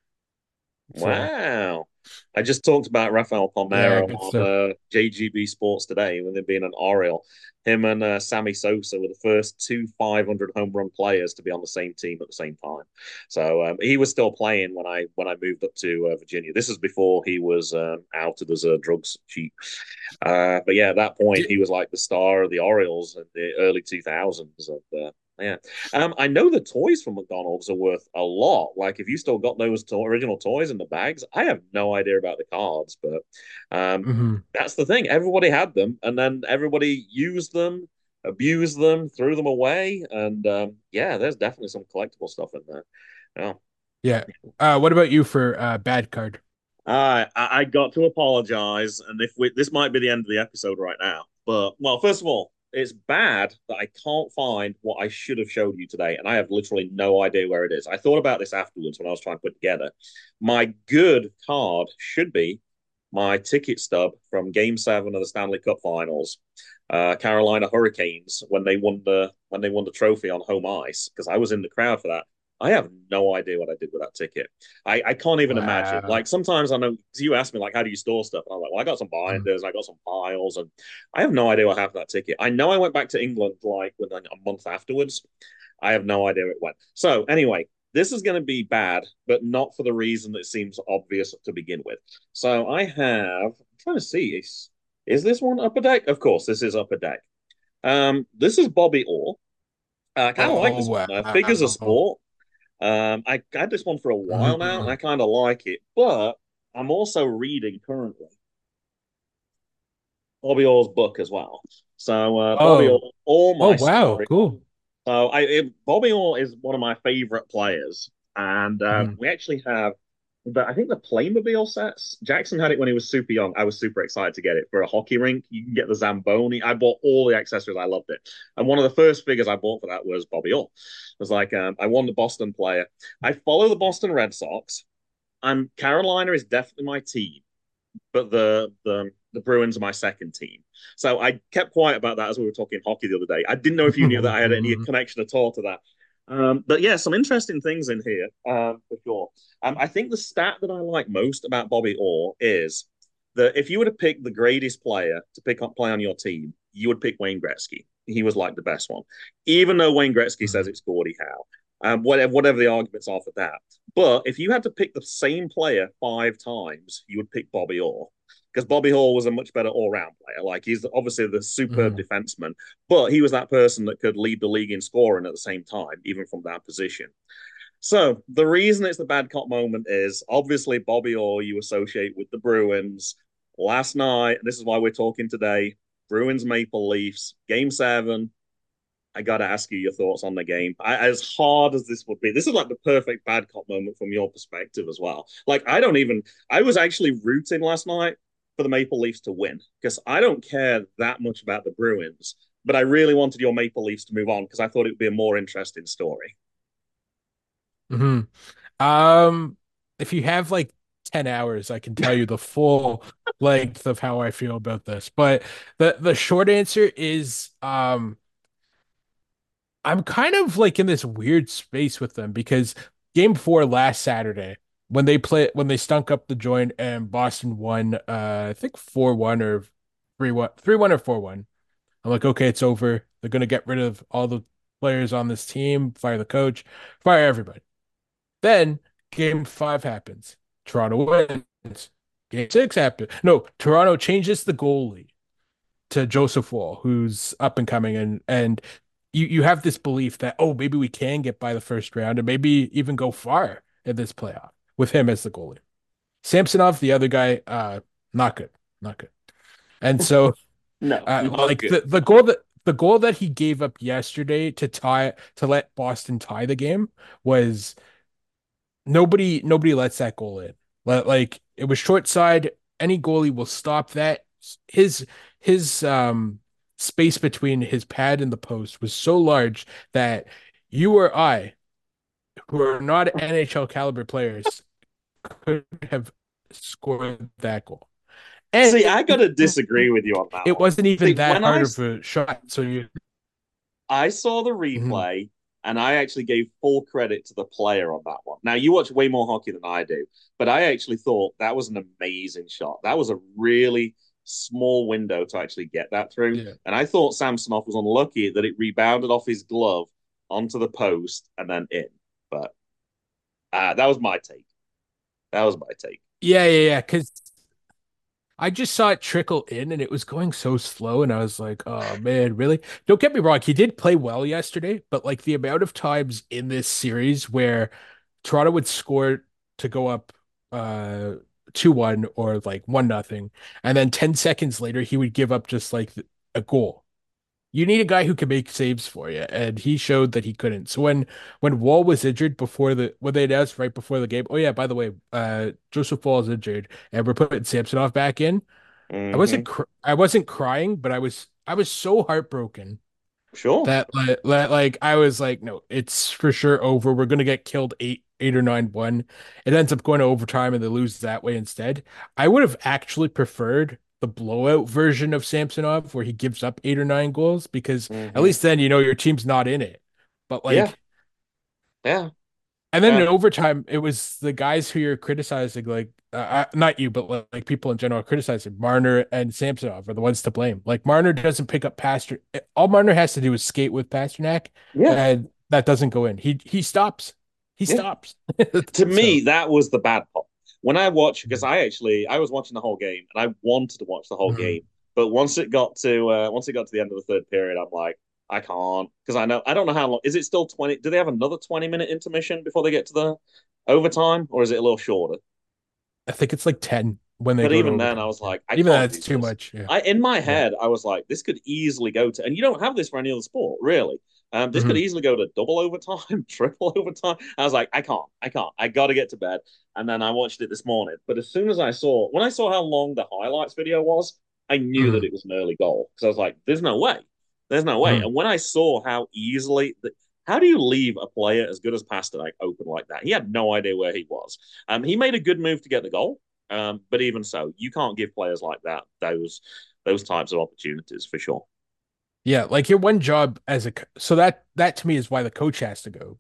So. Wow. I just talked about Rafael Yeah, Palmeiro good on stuff. JGB Sports today with him being an Oriole. Him and Sammy Sosa were the first two 500 home run players to be on the same team at the same time. So he was still playing when I moved up to Virginia. This is before he was outed as a drugs cheat. But yeah, at that point, Did, he was like the star of the Orioles in the early 2000s. And yeah, I know the toys from McDonald's are worth a lot. Like if you still got those original toys in the bags, I have no idea about the cards, but mhm. that's the thing. Everybody had them, and then everybody used them, abused them, threw them away, and yeah, there's definitely some collectible stuff in there. Yeah. Yeah. What about you for bad card? I got to apologize, and if we this might be the end of the episode right now, but well, first of all, it's bad that I can't find what I should have showed you today, and I have literally no idea where it is. I thought about this afterwards when I was trying to put together. My good card should be my ticket stub from Game 7 of the Stanley Cup Finals, Carolina Hurricanes when they won the trophy on home ice because I was in the crowd for that. I have no idea what I did with that ticket. I can't even imagine. Wow. Like sometimes I know because you asked me like how do you store stuff, and I'm like, well, I got some Mm. binders, I got some piles, and I have no idea what happened to that ticket. I know I went back to England like within a month afterwards. I have no idea where it went. So anyway, this is going to be bad, but not for the reason that seems obvious to begin with. So I have. I'm trying to see. Is this one Upper Deck? Of course, this is Upper Deck. This is Bobby Orr. I kind of like Oh this one. Figures of wow. Sport. I had this one for a while now, and I Mhm. kind of like it. But I'm also reading currently Bobby Orr's book as well. So Bobby Orr, Oh. all Oh my wow. story. Cool. So Bobby Orr is one of my favorite players, and Mhm. we actually have. But I think the Playmobil sets. Jackson had it when he was super young. I was super excited to get it for a hockey rink. You can get the Zamboni. I bought all the accessories. I loved it. And one of the first figures I bought for that was Bobby Orr. It was like I won the Boston player. I follow the Boston Red Sox. Carolina is definitely my team, but the Bruins are my second team. So I kept quiet about that as we were talking hockey the other day. I didn't know if you knew that I had any connection at all to that. But yeah, some interesting things in here for sure. I think the stat that I like most about Bobby Orr is that if you were to pick the greatest player to pick up play on your team, you would pick Wayne Gretzky. He was like the best one, even though Wayne Gretzky says Mhm. it's Gordie Howe. Whatever the arguments are for that. But if you had to pick the same player 5 times, you would pick Bobby Orr because Bobby Hall was a much better all-round player. Like he's obviously the superb Mhm. defenseman, but he was that person that could lead the league in scoring at the same time, even from that position. So the reason it's the bad cop moment is obviously Bobby Orr you associate with the Bruins. Last night, and this is why we're talking today, Bruins Maple Leafs, game seven. I got to ask you your thoughts on the game. As hard as this would be, this is like the perfect bad cop moment from your perspective as well. Like, I was actually rooting last night for the Maple Leafs to win because I don't care that much about the Bruins, but I really wanted your Maple Leafs to move on because I thought it would be a more interesting story. Mhm. Um, if you have like 10 hours, I can tell you the full length of how I feel about this. But the short answer is I'm kind of like in this weird space with them because game four last Saturday, when they stunk up the joint and Boston won I think 4-1 or 3-1, 3-1 or 4-1. I'm like, okay, it's over. They're gonna get rid of all the players on this team, fire the coach, fire everybody. Then game five happens. Toronto wins. Game six happens. No, Toronto changes the goalie to Joseph Wall, who's up and coming, and you have this belief that, oh, maybe we can get by the first round and maybe even go far in this playoff with him as the goalie. Samsonov, the other guy, not good, not good. And so No, not like good. the goal that he gave up yesterday to let Boston tie the game was nobody lets that goal in. Like it was short side. Any goalie will stop that. His space between his pad and the post was so large that you or I, who are not NHL caliber players, could have scored that goal. And See, I got to disagree with you on that it one. wasn't even See, that hard of a shot. So you, I saw the Mhm. replay and I actually gave full credit to the player on that one. Now, you watch way more hockey than I do, but I actually thought that was an amazing shot. That was a really small window to actually get that through. Yeah. And I thought Samsonov was unlucky that it rebounded off his glove onto the post and then in. But that was my take. That was my take. Yeah. Because I just saw it trickle in and it was going so slow. And I was like, oh man, really? Don't get me wrong. He did play well yesterday, but like the amount of times in this series where Toronto would score to go up 2-1 or like 1-0, and then 10 seconds later he would give up just like a goal. You need a guy who can make saves for you, and he showed that he couldn't. So when Wall was injured when they announced right before the game, oh yeah, by the way, Joseph Wall is injured, and we're putting Samsonov back in. Mm-hmm. I wasn't crying, but I was so heartbroken Sure. that like I was like, no, it's for sure over. We're gonna get killed 8 or 9-1. It ends up going to overtime and they lose that way instead. I would have actually preferred the blowout version of Samsonov where he gives up 8 or 9 goals because at Mm-hmm. least then you know your team's not in it. But Yeah. like Yeah. and then Yeah. in overtime, it was the guys who you're criticizing, like not you, but like people in general criticizing Marner and Samsonov are the ones to blame. Like Marner doesn't pick up Paster. All Marner has to do is skate with Pasternak, Yeah. and that doesn't go in. He stops. He Yeah. stops. To So me, that was the bad part. When I watched, because I was watching the whole game and I wanted to watch the whole mhm. game, but once it got to the end of the third period, I'm like, I can't because I don't know how long. Is it still 20? Do they have another 20-minute intermission before they get to the overtime, or is it a little shorter? I think it's like 10 when they But go to even then, I overtime. was Yeah. like, I Even can't that's do too this. much. Yeah. I in my Yeah. head, I was like, this could easily go to, and you don't have this for any other sport, really. This could Mhm. easily go to double overtime, triple overtime. I was like, I can't. I got to get to bed. And then I watched it this morning. But as soon as when I saw how long the highlights video was, I knew that Mhm. it was an early goal because I was like, there's no way, there's no way. Mhm. And when I saw how easily, how do you leave a player as good as Pasternak open like that? He had no idea where he was. He made a good move to get the goal. But even so, you can't give players like that those types of opportunities for sure. Yeah, like your one job as a so that to me is why the coach has to go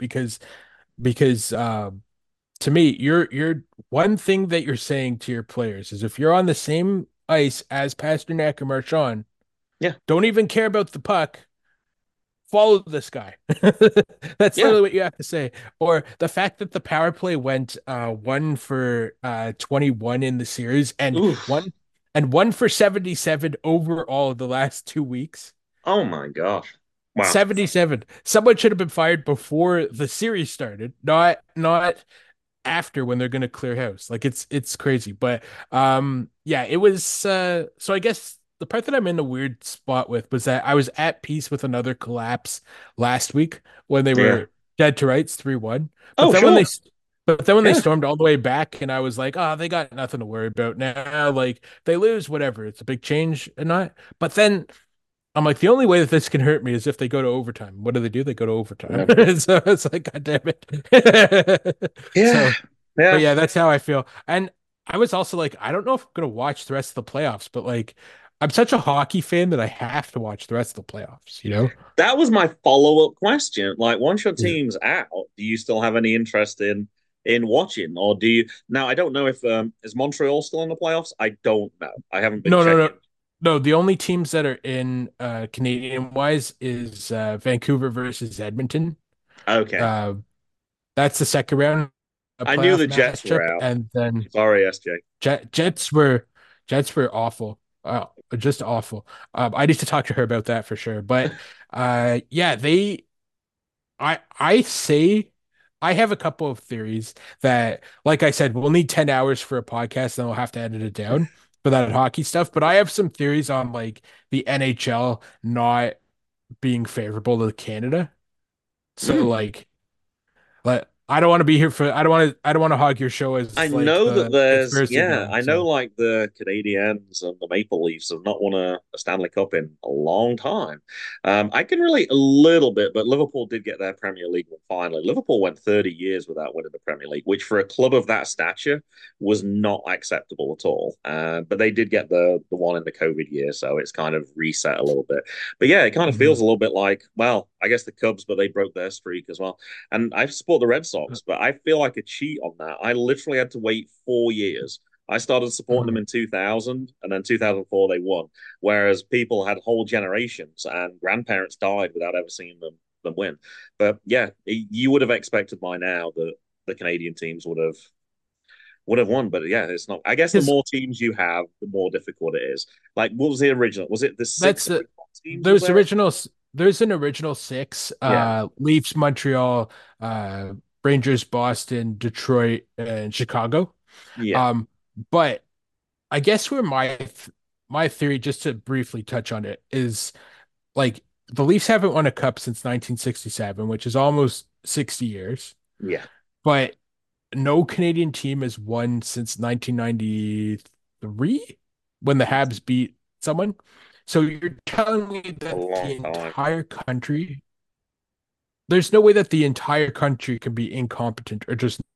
because to me, you're one thing that you're saying to your players is if you're on the same ice as Pasternak or Marchand, Yeah, don't even care about the puck. Follow this guy. That's yeah. literally what you have to say. Or the fact that the power play went 1 for 21 in the series and Oof. and 1 for 77 overall the last 2 weeks. Oh my gosh. Wow. 77. Someone should have been fired before the series started, not after when they're going to clear house. Like it's crazy. But yeah, it was so I guess the part that I'm in a weird spot with was that I was at peace with another collapse last week when they Yeah. were dead to rights 3-1. But Oh, then when sure. they Yeah. stormed all the way back and I was like, oh, they got nothing to worry about now. Like they lose, whatever. It's a big change and not. But then I'm like, the only way that this can hurt me is if they go to overtime. What do? They go to overtime. Yeah. So it's like, God damn it. Yeah. So, but Yeah. yeah, that's how I feel. And I was also like, I don't know if I'm gonna watch the rest of the playoffs, but like, I'm such a hockey fan that I have to watch the rest of the playoffs, you know? That was my follow-up question. Like, once your Yeah. team's out, do you still have any interest in watching, or do you? Now, I don't know if is Montreal still in the playoffs. I don't know. I haven't been No, no, checking. no. No, the only teams that are in Canadian wise is Vancouver versus Edmonton. Okay, Uh, that's the second round, a I knew playoff the Jets were matchup, out. and then Sorry, SJ. Jets were awful. Just awful. I need to talk to her about that for sure. But yeah, I say I have a couple of theories that, like I said, we'll need 10 hours for a podcast, and we'll have to edit it down for that hockey stuff. But I have some theories on like the NHL not being favorable to Canada. So Mm. like I don't want to be here for I don't want to hog your show I as like know that the there's, conspiracy yeah, guy. I know So like the Canadiens and the Maple Leafs have not won a Stanley Cup in a long time. I can relate a little bit, but Liverpool did get their Premier League win finally. Liverpool went 30 years without winning the Premier League, which for a club of that stature was not acceptable at all. But they did get the one in the COVID year, so it's kind of reset a little bit. But yeah, it kind of feels mhm. a little bit like, well, I guess the Cubs, but they broke their streak as well. And I support the Red Sox, but I feel like a cheat on that. I literally had to wait 4 years. I started supporting them Mhm. in 2000, and then 2004 they won. Whereas people had whole generations and grandparents died without ever seeing them win. But yeah, you would have expected by now that the Canadian teams would have won. But yeah, it's not. I guess the Because more teams you have, the more difficult it is. Like, what was the original? Was it the that's six the original teams? Was there? there's an original six, Yeah, Leafs, Montreal, uh Rangers, Boston, Detroit, and Chicago. yeah, Um, but I guess where my theory, just to briefly touch on it, is like the Leafs haven't won a cup since 1967, which is almost 60 years. yeah. But no Canadian team has won since 1993 when the Habs beat someone. So you're telling me A that long the time. entire country, there's no way that the entire country can be incompetent or just,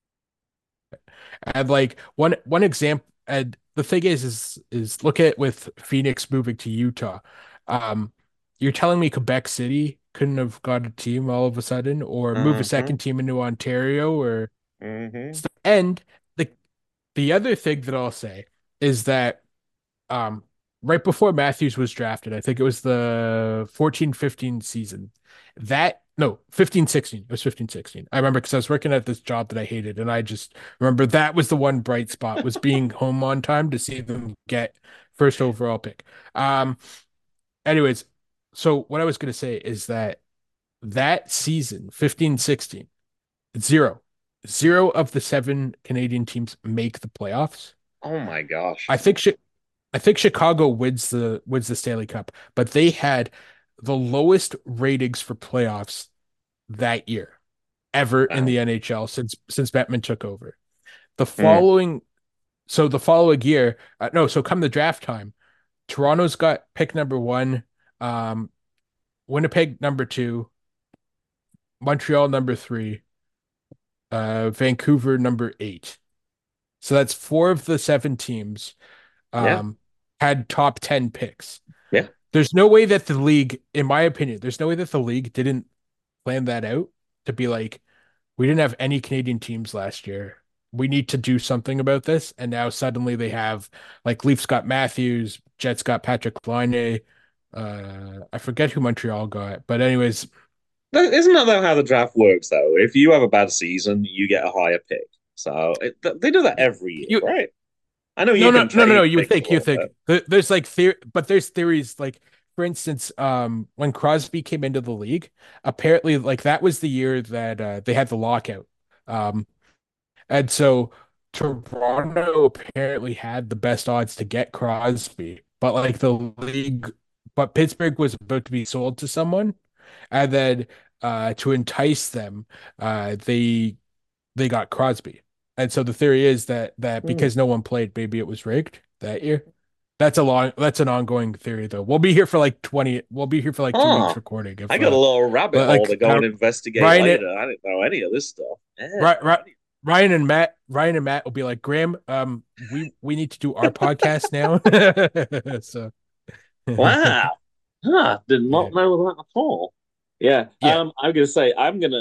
and like one example, and the thing is look at with Phoenix moving to Utah. Um, you're telling me Quebec City couldn't have got a team all of a sudden, or move a Mm-hmm. second team into Ontario, or Mm-hmm. and the other thing that I'll say is that um right before Matthews was drafted, I think it was the 14-15 season. That no, 15-16. It was 15-16. I remember because I was working at this job that I hated, and I just remember that was the one bright spot was being home on time to see them get first overall pick. Um, anyways, so what I was gonna say is that that season, 15-16, zero. Zero of the seven Canadian teams make the playoffs. Oh my gosh. I think I think Chicago wins the Stanley Cup, but they had the lowest ratings for playoffs that year ever in Wow. the NHL since Bettman took over. The Mm. following the following year, no, so come the draft time, Toronto's got pick number one, um, Winnipeg number two, Montreal number three, Vancouver number eight. So that's four of the seven teams Yeah. um, had top 10 picks. Yeah. There's no way that the league, in my opinion, there's no way that the league didn't plan that out to be like, we didn't have any Canadian teams last year. We need to do something about this. And now suddenly they have like Leafs got Matthews, Jets got Patrick Laine. I forget who Montreal got, but anyways, Isn't that though how the draft works though? If you have a bad season, you get a higher pick. So they do that every year, you right? I know No, you no, can no, no, no. trade picks a You little think bit. there's like theory, but there's theories like, for instance, when Crosby came into the league, apparently like that was the year that they had the lockout. Um, and so Toronto apparently had the best odds to get Crosby, but like the league, but Pittsburgh was about to be sold to someone, and then to entice them, they got Crosby. And so the theory is that Hmm. because no one played, maybe it was rigged that year. That's an ongoing theory though. We'll be here for like 2 weeks Huh. recording I if got a little rabbit hole like to go and investigate Ryan later. I didn't know any of this stuff. Yeah. Ryan and Matt will be like, Graham, we need to do our podcast now. So Wow. Huh. Did yeah. not know that at all. Yeah. Yeah. I'm gonna say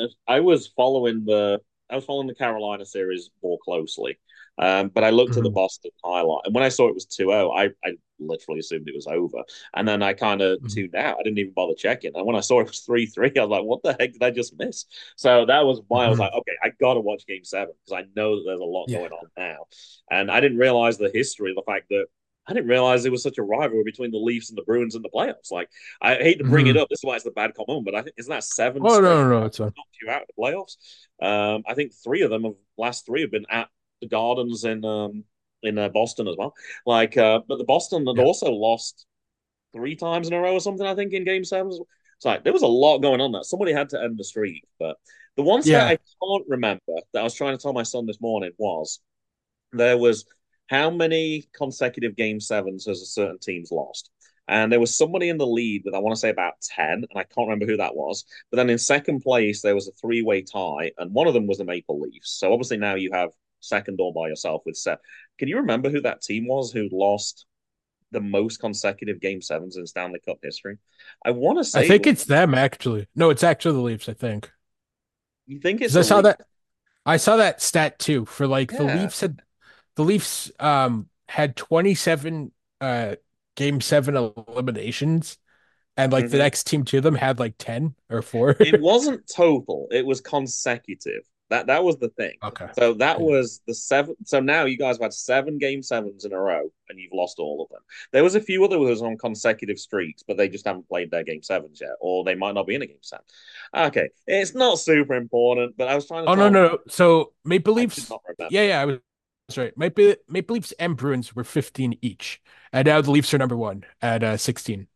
I was following the Carolina series more closely. But I looked at the Mhm. Boston highlight, and when I saw it was 2-0, I literally assumed it was over. And then I kind of Mhm. tuned out. I didn't even bother checking. And when I saw it was 3-3, I was like, what the heck did I just miss? So that was why I was Mhm. like, okay, I gotta watch game seven because I know that there's a lot Yeah. going on now. And I didn't realize the history, the fact that I didn't realize there was such a rivalry between the Leafs and the Bruins in the playoffs. Like, I hate to bring it Mhm. up. This is why it's the bad cop moment, but I think isn't that seven Oh, straight no, it's fine. knocked you out of the playoffs? I think three of them have last three have been at the Gardens in Boston as well. But the Boston had Yeah. also lost three times in a row or something. I think in Game Seven. It's like there was a lot going on there. Somebody had to end the streak, but the one stat Yeah. I can't remember that I was trying to tell my son this morning was there was how many consecutive game sevens has a certain team's lost. And there was somebody in the lead with, I want to say, about 10, and I can't remember who that was. But then in second place, there was a three-way tie, and one of them was the Maple Leafs. So obviously now you have second all by yourself with seven. Can you remember who that team was who lost the most consecutive game sevens in Stanley Cup history? I want to I say it think was, it's them actually. No, it's actually the Leafs, I think. you think it's Because the Leafs? I saw that stat too for like Yeah. the Leafs had 27 game 7 eliminations, and like the Mm-hmm. next team to them had like 10 or 4. It wasn't total, it was consecutive. That was the thing. Okay. So that Yeah. was the seven. So now you guys have had seven game sevens in a row and you've lost all of them. There was a few others on consecutive streaks, but they just haven't played their game sevens yet, or they might not be in a game seven. Okay. It's not super important, but I was trying to Oh, no, tell him no. So Maple I did Leafs, not remember. yeah, I was right. Maple Leafs and Bruins were 15 each. And now the Leafs are number one at 16.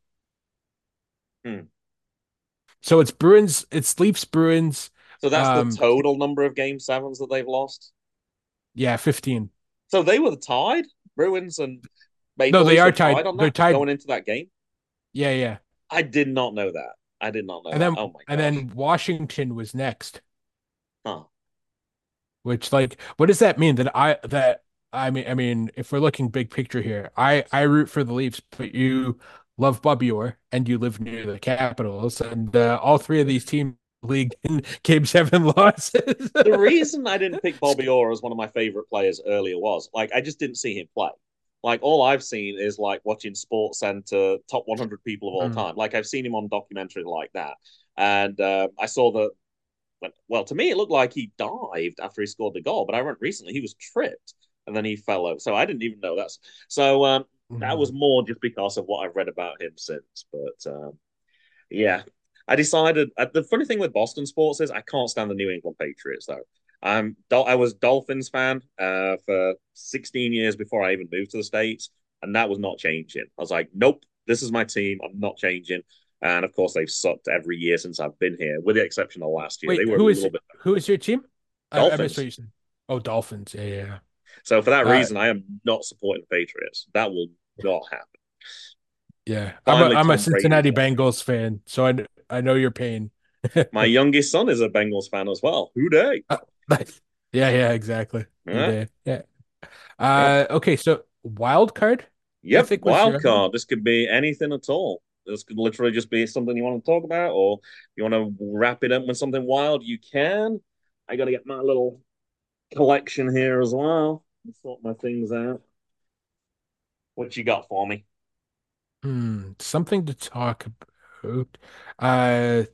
Hmm. So it's Leafs, Bruins, So that's the um, total number of game sevens that they've lost. yeah, 15. So they were tied. Bruins and No, Maple they Leafs are were tied. tied on They're that tied. going into that game. Yeah, yeah. I did not know that. I did not know And that. then Oh my and gosh. then Washington was next, Huh. which like what does that mean that I mean if we're looking big picture here, I root for the Leafs, but you love Bobby Orr and you live near the Capitals, and all three of these teams leagued in game 7 losses. The reason I didn't pick Bobby Orr as one of my favorite players earlier was like I just didn't see him play. Like all I've seen is like watching Sports Center top 100 people of all Mm. time. Like I've seen him on documentaries like that, and I saw that. Well, to me, it looked like he dived after he scored the goal, but I read recently he was tripped and then he fell over. So I didn't even know that. So that was Mhm. more just because of what I've read about him since. But yeah, I decided. The funny thing with Boston sports is I can't stand the New England Patriots though. I was Dolphins fan for 16 years before I even moved to the States, and that was not changing. I was like, nope, this is my team. I'm not changing. And of course, they've sucked every year since I've been here, with the exception of last year. They Wait, were a little bit who is your team? I missed what Dolphins. you said. Oh, Dolphins. Yeah, yeah. So for that Uh, reason, I am not supporting the Patriots. That will not happen. yeah. Finally, I'm a Tom Brady's Cincinnati left. Bengals fan, so I know your pain. My youngest son is a Bengals fan as well. Who day? Uh, yeah, yeah, exactly. You Yeah. did. Yeah. Yep. Okay, so wild card, I Yep, think was your wild other one. card. This could be anything at all. This could literally just be something you want to talk about, or you want to wrap it up with something wild. You can. I got to get my little collection here as well. Sort my things out. What you got for me? Something to talk about. Uh,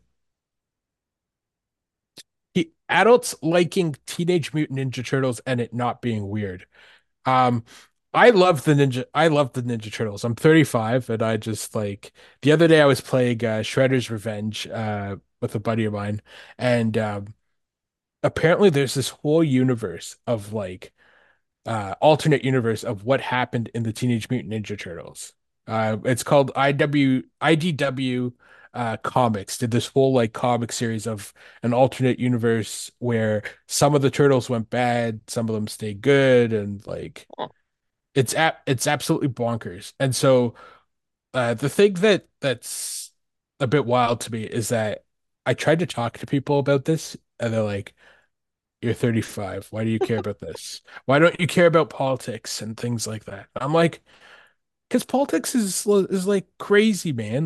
Adults liking Teenage Mutant Ninja Turtles and it not being weird. Um, I love the Ninja Turtles. I'm 35 and I just like the other day I was playing Shredder's Revenge with a buddy of mine and apparently there's this whole universe of like alternate universe of what happened in the Teenage Mutant Ninja Turtles. It's called IDW Comics did this whole like comic series of an alternate universe where some of the turtles went bad, some of them stayed good, and like Huh. it's absolutely bonkers. And so the thing that's a bit wild to me is that I tried to talk to people about this, and they're like, "You're 35. Why do you care about this? Why don't you care about politics and things like that?" I'm like, "Because politics is like crazy, man.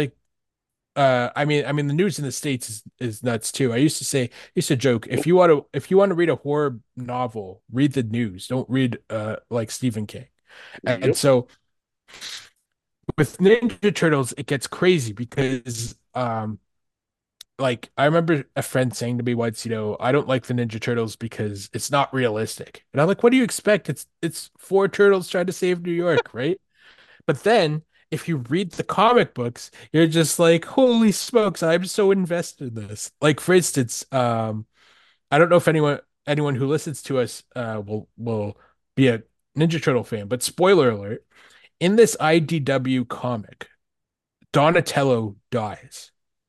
I mean, the news in the States is nuts too. Used to joke, if you want to read a horror novel, read the news. Don't read like Stephen King." And Yep. so with Ninja Turtles, it gets crazy because like I remember a friend saying to me once, I don't like the Ninja Turtles because it's not realistic. And I'm like, what do you expect? It's four turtles trying to save New York, right? But then if you read the comic books, you're just like, holy smokes, I'm so invested in this. Like for instance, I don't know if anyone who listens to us will be a Ninja Turtle fan, but spoiler alert, in this IDW comic, Donatello dies.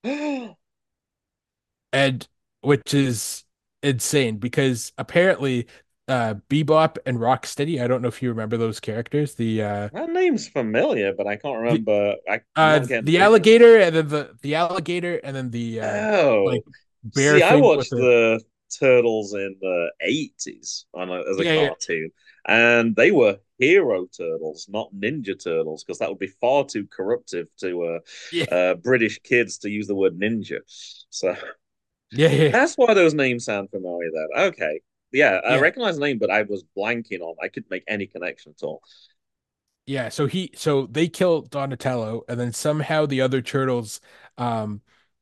And which is insane because apparently Bebop and Rocksteady, I don't know if you remember those characters, That name's familiar, but I can't remember. I'm not getting the the visual. alligator and then the alligator and then the Oh, like see, bear I thing with watched the the Turtles in the 80s as a yeah, yeah, cartoon, and they were hero turtles, not ninja turtles, because that would be far too corruptive to yeah, British kids to use the word ninja. So yeah, yeah, that's why those names sound familiar then. Okay. Yeah, I yeah. recognize the name, but I was blanking on. I couldn't make any connection at all. Yeah, so they kill Donatello and then somehow the other turtles um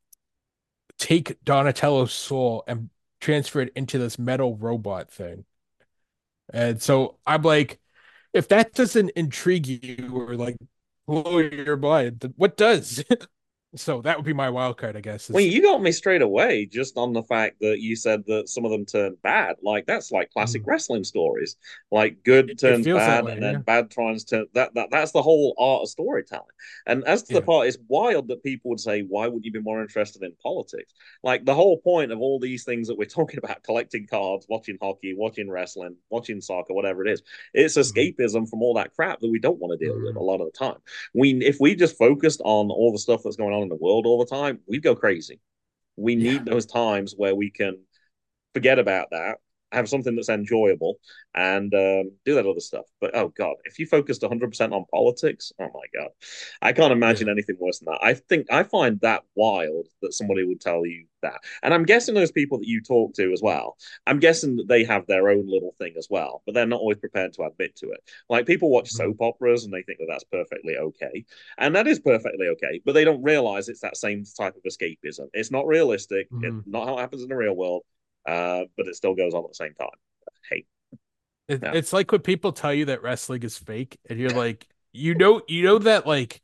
take Donatello's soul and transfer it into this metal robot thing. And so I'm like, if that doesn't intrigue you or like blow your mind, then what does? So that would be my wild card, I guess. Well, Is you got me straight away just on the fact that you said that some of them turned bad. Like that's like classic Mm. wrestling stories. Like good It turns feels that bad, way, and yeah. then bad tries to that's the whole art of storytelling. And as to the Yeah. part, it's wild that people would say, "Why would you be more interested in politics?" Like the whole point of all these things that we're talking about, collecting cards, watching hockey, watching wrestling, watching soccer, whatever it is, it's Mhm. escapism from all that crap that we don't want to deal with a Mhm. lot of the time. If we just focused on all the stuff that's going on in the world all the time, we'd go crazy. We Yeah. need those times where we can forget about that, have something that's enjoyable, and do that other stuff. But oh god, if you focused 100% on politics, oh my god, I can't imagine Yeah. anything worse than that. I find that wild that somebody would tell you that, and I'm guessing those people that you talk to as well. I'm guessing that they have their own little thing as well, but they're not always prepared to admit to it. Like people watch Mhm. soap operas and they think that that's perfectly okay, and that is perfectly okay, but they don't realize it's that same type of escapism. It's not realistic. It's Mhm. not how it happens in the real world, but it still goes on at the same time. Hey, no. It's like when people tell you that wrestling is fake, and you're like, you know that like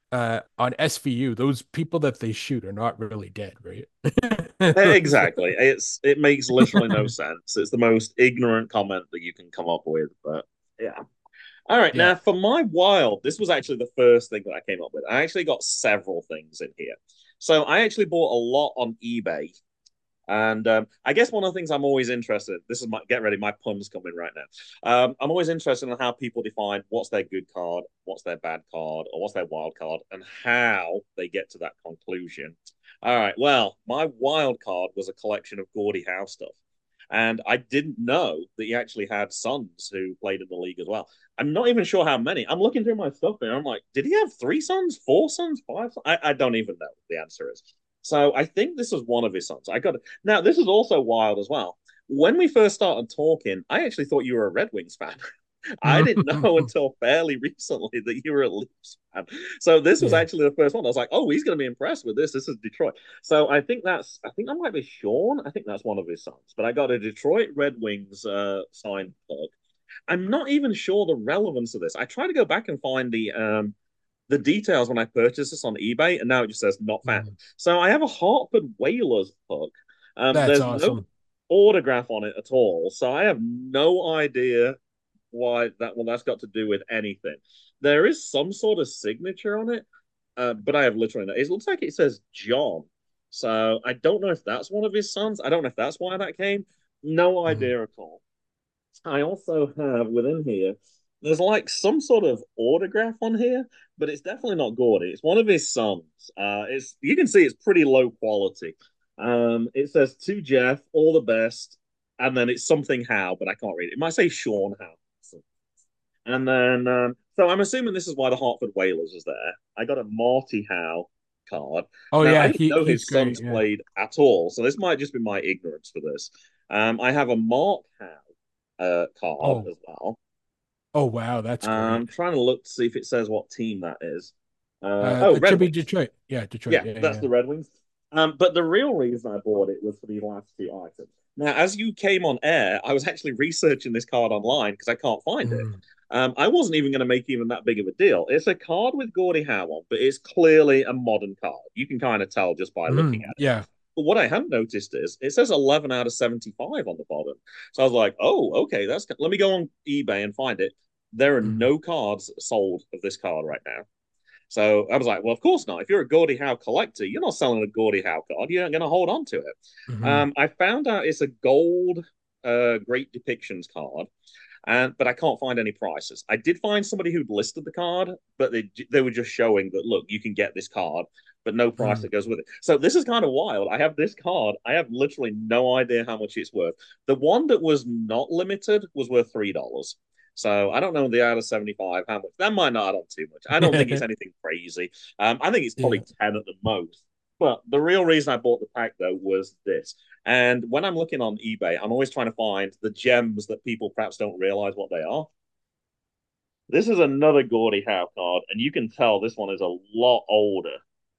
on SVU, those people that they shoot are not really dead, right? Exactly. It makes literally no sense. It's the most ignorant comment that you can come up with. But yeah. All right. Yeah. Now for my wild, this was actually the first thing that I came up with. I actually got several things in here. So I actually bought a lot on eBay. And I guess one of the things I'm always interested in, this is my get ready, my pun's coming right now. I'm always interested in how people define what's their good card, what's their bad card, or what's their wild card, and how they get to that conclusion. All right, well, my wild card was a collection of Gordie Howe stuff. And I didn't know that he actually had sons who played in the league as well. I'm not even sure how many. I'm looking through my stuff here. I'm like, did he have three sons, four sons, five sons? I don't even know what the answer is. So I think this was one of his sons. I got it. Now, this is also wild as well. When we first started talking, I actually thought you were a Red Wings fan. I didn't know until fairly recently that you were a Leafs fan. So this was Yeah. actually the first one. I was like, oh, he's going to be impressed with this. This is Detroit. So I think that might be Sean. I think that's one of his sons. But I got a Detroit Red Wings signed puck. I'm not even sure the relevance of this. I tried to go back and find the details when I purchased this on eBay, and now it just says not found. Mhm. So I have a Hartford Whalers puck. That's There's no awesome. autograph on it at all, so I have no idea why that's got to do with anything. There is some sort of signature on it, but I have literally no. It looks like it says John, so I don't know if that's one of his sons. I don't know if that's why that came. No Mhm. idea at all. I also have within here, there's like some sort of autograph on here, but it's definitely not Gordy. It's one of his sons. It's you can see it's pretty low quality. It says to Jeff, all the best, and then it's something Howe, but I can't read it. It might say Sean Howe. And then, so I'm assuming this is why the Hartford Whalers is there. I got a Marty Howe card. Oh Now, I yeah, didn't know he's his great. sons Yeah. played at all, so this might just be my ignorance for this. I have a Mark Howe card Oh, as well. oh wow, that's I'm great. trying to look to see if it says what team that is. Oh, That should Red be Wings. Detroit. Yeah, Detroit. Yeah, Yeah, that's yeah. the Red Wings. But the real reason I bought it was for these last two items. Now, as you came on air, I was actually researching this card online because I can't find it. Mm. I wasn't even going to make even that big of a deal. It's a card with Gordie Howe on, but it's clearly a modern card. You can kind of tell just by looking Mm. at it. Yeah. But what I hadn't noticed is it says 11 out of 75 on the bottom. So I was like, oh, okay, that's let me go on eBay and find it. There are Mm. no cards sold of this card right now. So I was like, well, of course not. If you're a Gordie Howe collector, you're not selling a Gordie Howe card. You're going to hold on to it. Hmm. I found out it's a gold Great Depictions card, but I can't find any prices. I did find somebody who'd listed the card, but they were just showing that look, you can get this card, but no price Mm. that goes with it. So this is kind of wild. I have this card. I have literally no idea how much it's worth. The one that was not limited was worth $3. So I don't know the out of 75 how much. That might not add on too much. I don't think it's anything crazy. I think it's probably Yeah. 10 at the most. But the real reason I bought the pack though was this. And when I'm looking on eBay, I'm always trying to find the gems that people perhaps don't realize what they are. This is another Gordie Howe card, and you can tell this one is a lot older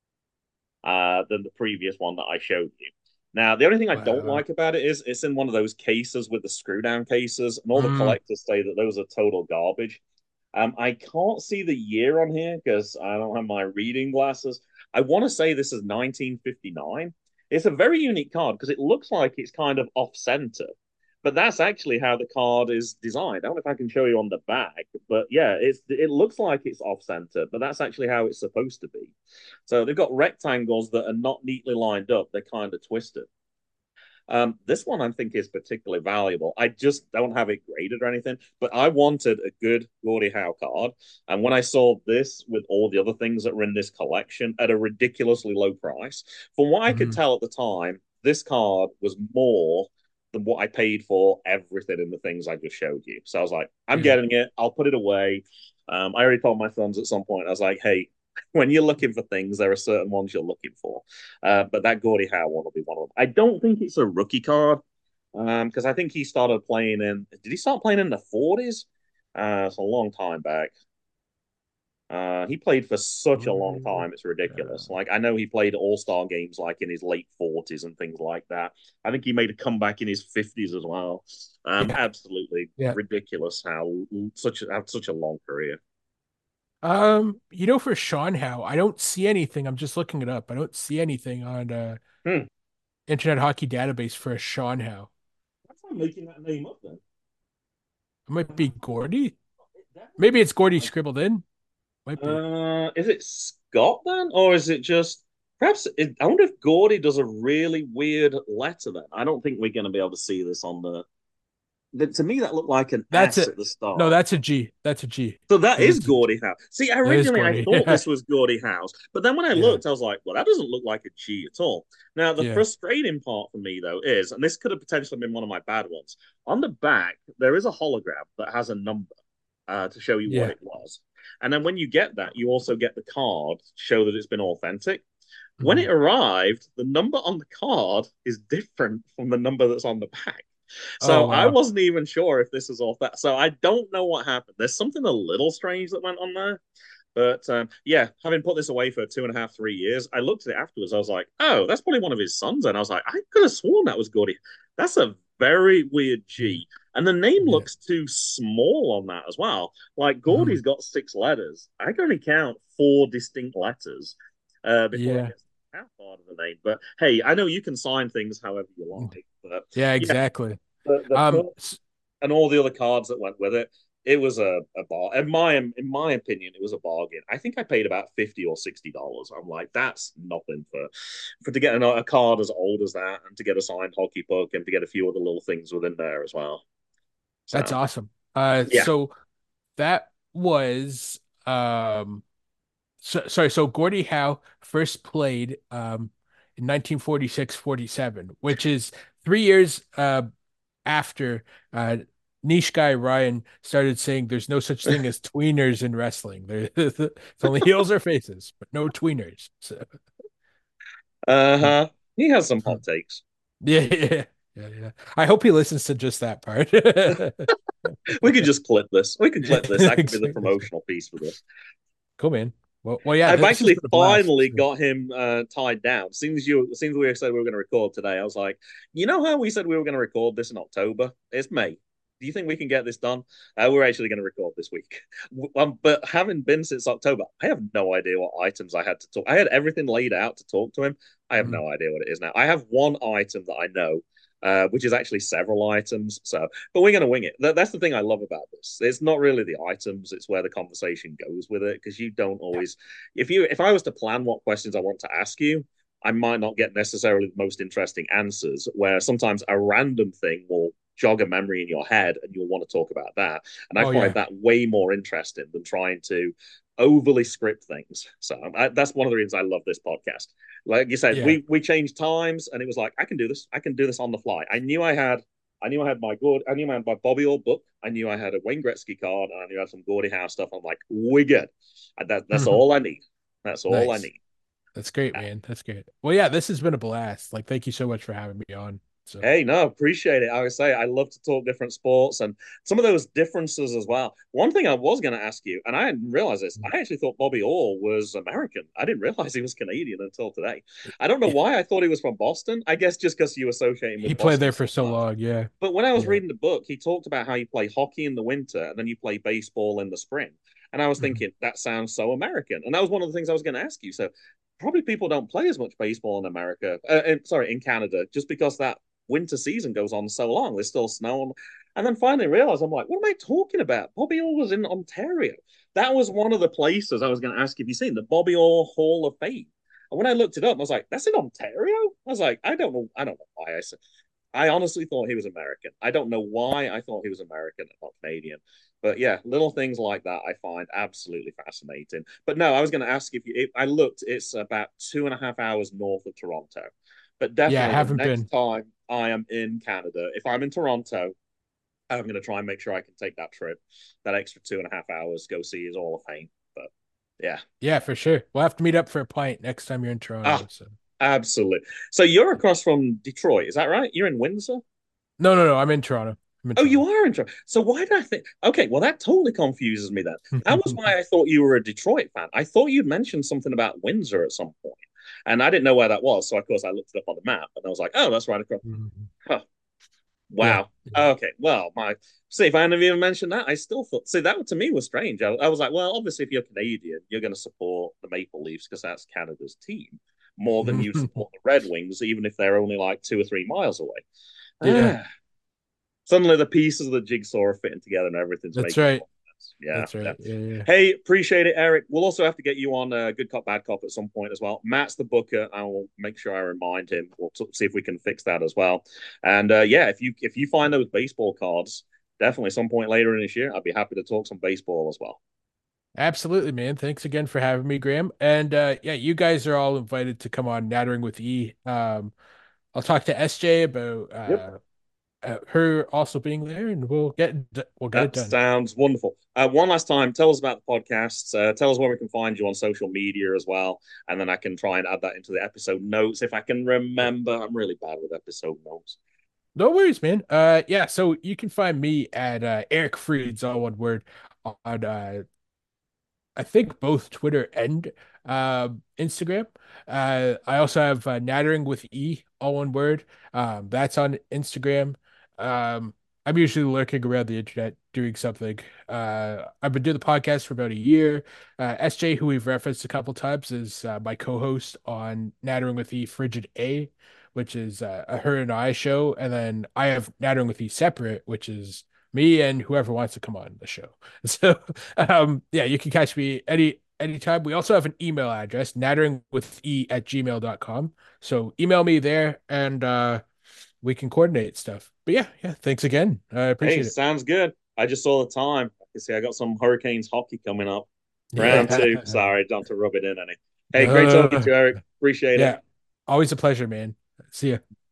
than the previous one that I showed you. Now, the only thing I don't Wow. like about it is it's in one of those cases with the screw down cases, and all the Mm. collectors say that those are total garbage. I can't see the year on here because I don't have my reading glasses. I want to say this is 1959. It's a very unique card because it looks like it's kind of off center, but that's actually how the card is designed. I don't know if I can show you on the back, but yeah, it looks like it's off center, but that's actually how it's supposed to be. So they've got rectangles that are not neatly lined up; they're kind of twisted. This one I think is particularly valuable. I just don't have it graded or anything, but I wanted a good Gordie Howe card. And when I saw this with all the other things that were in this collection at a ridiculously low price, from what I could Mm. tell at the time, this card was more than what I paid for everything in the things I just showed you. So I was like, I'm Yeah. getting it. I'll put it away. I already told my sons at some point, I was like, hey, when you're looking for things, there are certain ones you're looking for. But that Gordie Howe one will be one of them. I don't think it's a rookie card because I think he started playing in. Did he start playing in the 40s? It's a long time back. He played for such a long Gordie time. It's ridiculous. Howe. Like I know he played All-Star games like in his late 40s and things like that. I think he made a comeback in his 50s as well. Yeah. Absolutely Yeah. ridiculous how such a long career. For Sean Howe, I don't see anything. I'm just looking it up. I don't see anything on Hmm. Internet Hockey Database for a Sean Howe. That's not making that name up then. It might be Gordy. It definitely Maybe it's looks Gordy like scribbled in. Might be. Is it Scott then, or is it just perhaps? I wonder if Gordy does a really weird letter then. I don't think we're going to be able to see this on to me, that looked like an That's S it. at the No, start. that's a G. That's a G. So that It is is. Gordie Howe. See, That is originally I Gordy. thought Yeah. this was Gordie Howe's, but then when I Yeah. looked, I was like, well, that doesn't look like a G at all. Now, the Yeah. frustrating part for me, though, is, and this could have potentially been one of my bad ones, on the back, there is a hologram that has a number to show you what Yeah. it was. And then when you get that, you also get the card to show that it's been authentic. When it Mhm. arrived, the number on the card is different from the number that's on the back. Oh So I wow. wasn't even sure if this was off that. So I don't know what happened. There's something a little strange that went on there. But yeah, having put this away for 2.5, 3 years, I looked at it afterwards. I was like, oh, that's probably one of his sons. And I was like, I could have sworn that was Gordy. That's a very weird G. And the name Yeah. looks too small on that as well. Like Mhm. Gordy's got 6 letters. I can only count 4 distinct letters before it Yeah. gets to that part of the name. But hey, I know you can sign things however you like. But Yeah, yeah, exactly. the Um, Perk and all the other cards that went with it. It was a bar. In my opinion, it was a bargain. I think I paid about $50 or $60. I'm like, that's nothing for to get a card as old as that, and to get a signed hockey puck, and to get a few other little things within there as well. that's So awesome. yeah, So that was so Gordie Howe first played in 1946-47, which is 3 years after niche guy Ryan started saying there's no such thing as tweeners in wrestling. It's only heels or faces, but no tweeners. So uh-huh. He has some hot takes. yeah, yeah, yeah, yeah. I hope he listens to just that part. We could just clip this. We can clip this. That could be the Exactly. promotional piece for this. Cool, man. Well, yeah, I've this has actually been a blast. finally got him tied down. As soon as we said we were going to record today, I was like, you know how we said we were going to record this in October? It's May. Do you think we can get this done? We're actually going to record this week. But having been since October, I have no idea what items I had to talk. I had everything laid out to talk to him. I have Mhm. no idea what it is now. I have one item that I know, which is actually several items. So, but we're going to wing it. That's the thing I love about this. It's not really the items; it's where the conversation goes with it. Because you don't always, if I was to plan what questions I want to ask you, I might not get necessarily the most interesting answers. Where sometimes a random thing will jog a memory in your head, and you'll want to talk about that. And I Oh find yeah. that way more interesting than trying to overly script things. So that's one of the reasons I love this podcast. Like you said, Yeah. we changed times, and it was like I can do this. I can do this on the fly. I knew I had my good. I knew I had my Bobby Orr book. I knew I had a Wayne Gretzky card, and I knew I had some Gordie Howe stuff. I'm like, we're good. That's all I need. That's all I Nice. need. That's great, man. That's great. Well, yeah, this has been a blast. Like, thank you so much for having me on. So, Hey, no, appreciate it. I would say I love to talk different sports and some of those differences as well. One thing I was going to ask you, and I didn't realize this, I actually thought Bobby Orr was American. I didn't realize he was Canadian until today. I don't know yeah, why I thought he was from Boston. I guess just because you associate him he with played Boston there so for so much. long. Yeah. But when I was Yeah. reading the book, he talked about how you play hockey in the winter and then you play baseball in the spring. And I was Mhm. thinking, that sounds so American. And that was one of the things I was going to ask you. So probably people don't play as much baseball in America, in Canada, just because that winter season goes on so long. There's still snow. And then finally realized, I'm like, what am I talking about? Bobby Orr was in Ontario. That was one of the places I was going to ask if you've seen the Bobby Orr Hall of Fame. And when I looked it up, I was like, that's in Ontario? I was like, I don't know. I don't know why I said I honestly thought he was American. I don't know why I thought he was American and not Canadian. But yeah, little things like that I find absolutely fascinating. But no, I was going to ask if I looked, it's about 2.5 hours north of Toronto. But Yeah, I definitely the haven't next been. time I am in Canada, if I'm in Toronto, I'm going to try and make sure I can take that trip, that extra 2.5 hours, go see his Hall of Fame. But yeah. Yeah, for sure. We'll have to meet up for a pint next time you're in Ah, Toronto. So, absolutely. So you're across from Detroit, is that right? You're in Windsor? no, no, no. I'm in Toronto. I'm in Oh, you Toronto. are in Toronto. So why did I think? Okay, well, that totally confuses me then. That was why I thought you were a Detroit fan. I thought you'd mentioned something about Windsor at some point, and I didn't know where that was. So of course I looked it up on the map, and I was like, oh, that's right across. Mhm. Huh. Yeah. Wow. Okay. Well, my see if I hadn't even mentioned that, I still thought. See, that to me was strange. I was like, well, obviously, if you're Canadian, you're going to support the Maple Leafs because that's Canada's team more than you support the Red Wings, even if they're only like 2 or 3 miles away. Yeah, Ah, suddenly the pieces of the jigsaw are fitting together and everything's that's making right. more sense. Yeah, That's yeah. right. Yeah, yeah. Hey, appreciate it, Eric. We'll also have to get you on Good Cop, Bad Cop at some point as well. Matt's the booker. I will make sure I remind him. We'll see if we can fix that as well. And yeah, if you find those baseball cards, definitely some point later in this year, I'd be happy to talk some baseball as well. Absolutely, man. Thanks again for having me, Graham. And yeah, you guys are all invited to come on Nattering with E. I'll talk to SJ about Yep. her also being there, and we'll get it That done. sounds wonderful. One last time, tell us about the podcasts. Tell us where we can find you on social media as well, and then I can try and add that into the episode notes if I can remember. I'm really bad with episode notes. No worries, man. Yeah, so you can find me at Eric Freed's all one word on I think both Twitter and Instagram. I also have Nattering with E, all one word. That's on Instagram. I'm usually lurking around the internet doing something. I've been doing the podcast for about a year. SJ, who we've referenced a couple times, is my co-host on Nattering with E Frigid A, which is a her and I show, and then I have Nattering with E Separate, which is me and whoever wants to come on the show. So, yeah, you can catch me anytime. We also have an email address, natteringwithe@gmail.com. So email me there, and we can coordinate stuff. But yeah, thanks again. I Hey, appreciate it. sounds good. I just saw the time. I can see I got some Hurricanes hockey coming up. Round two. Yeah. Sorry, don't to rub it in any. Hey, great talking to Uh, you, Eric. Appreciate it. yeah. Always a pleasure, man. See ya.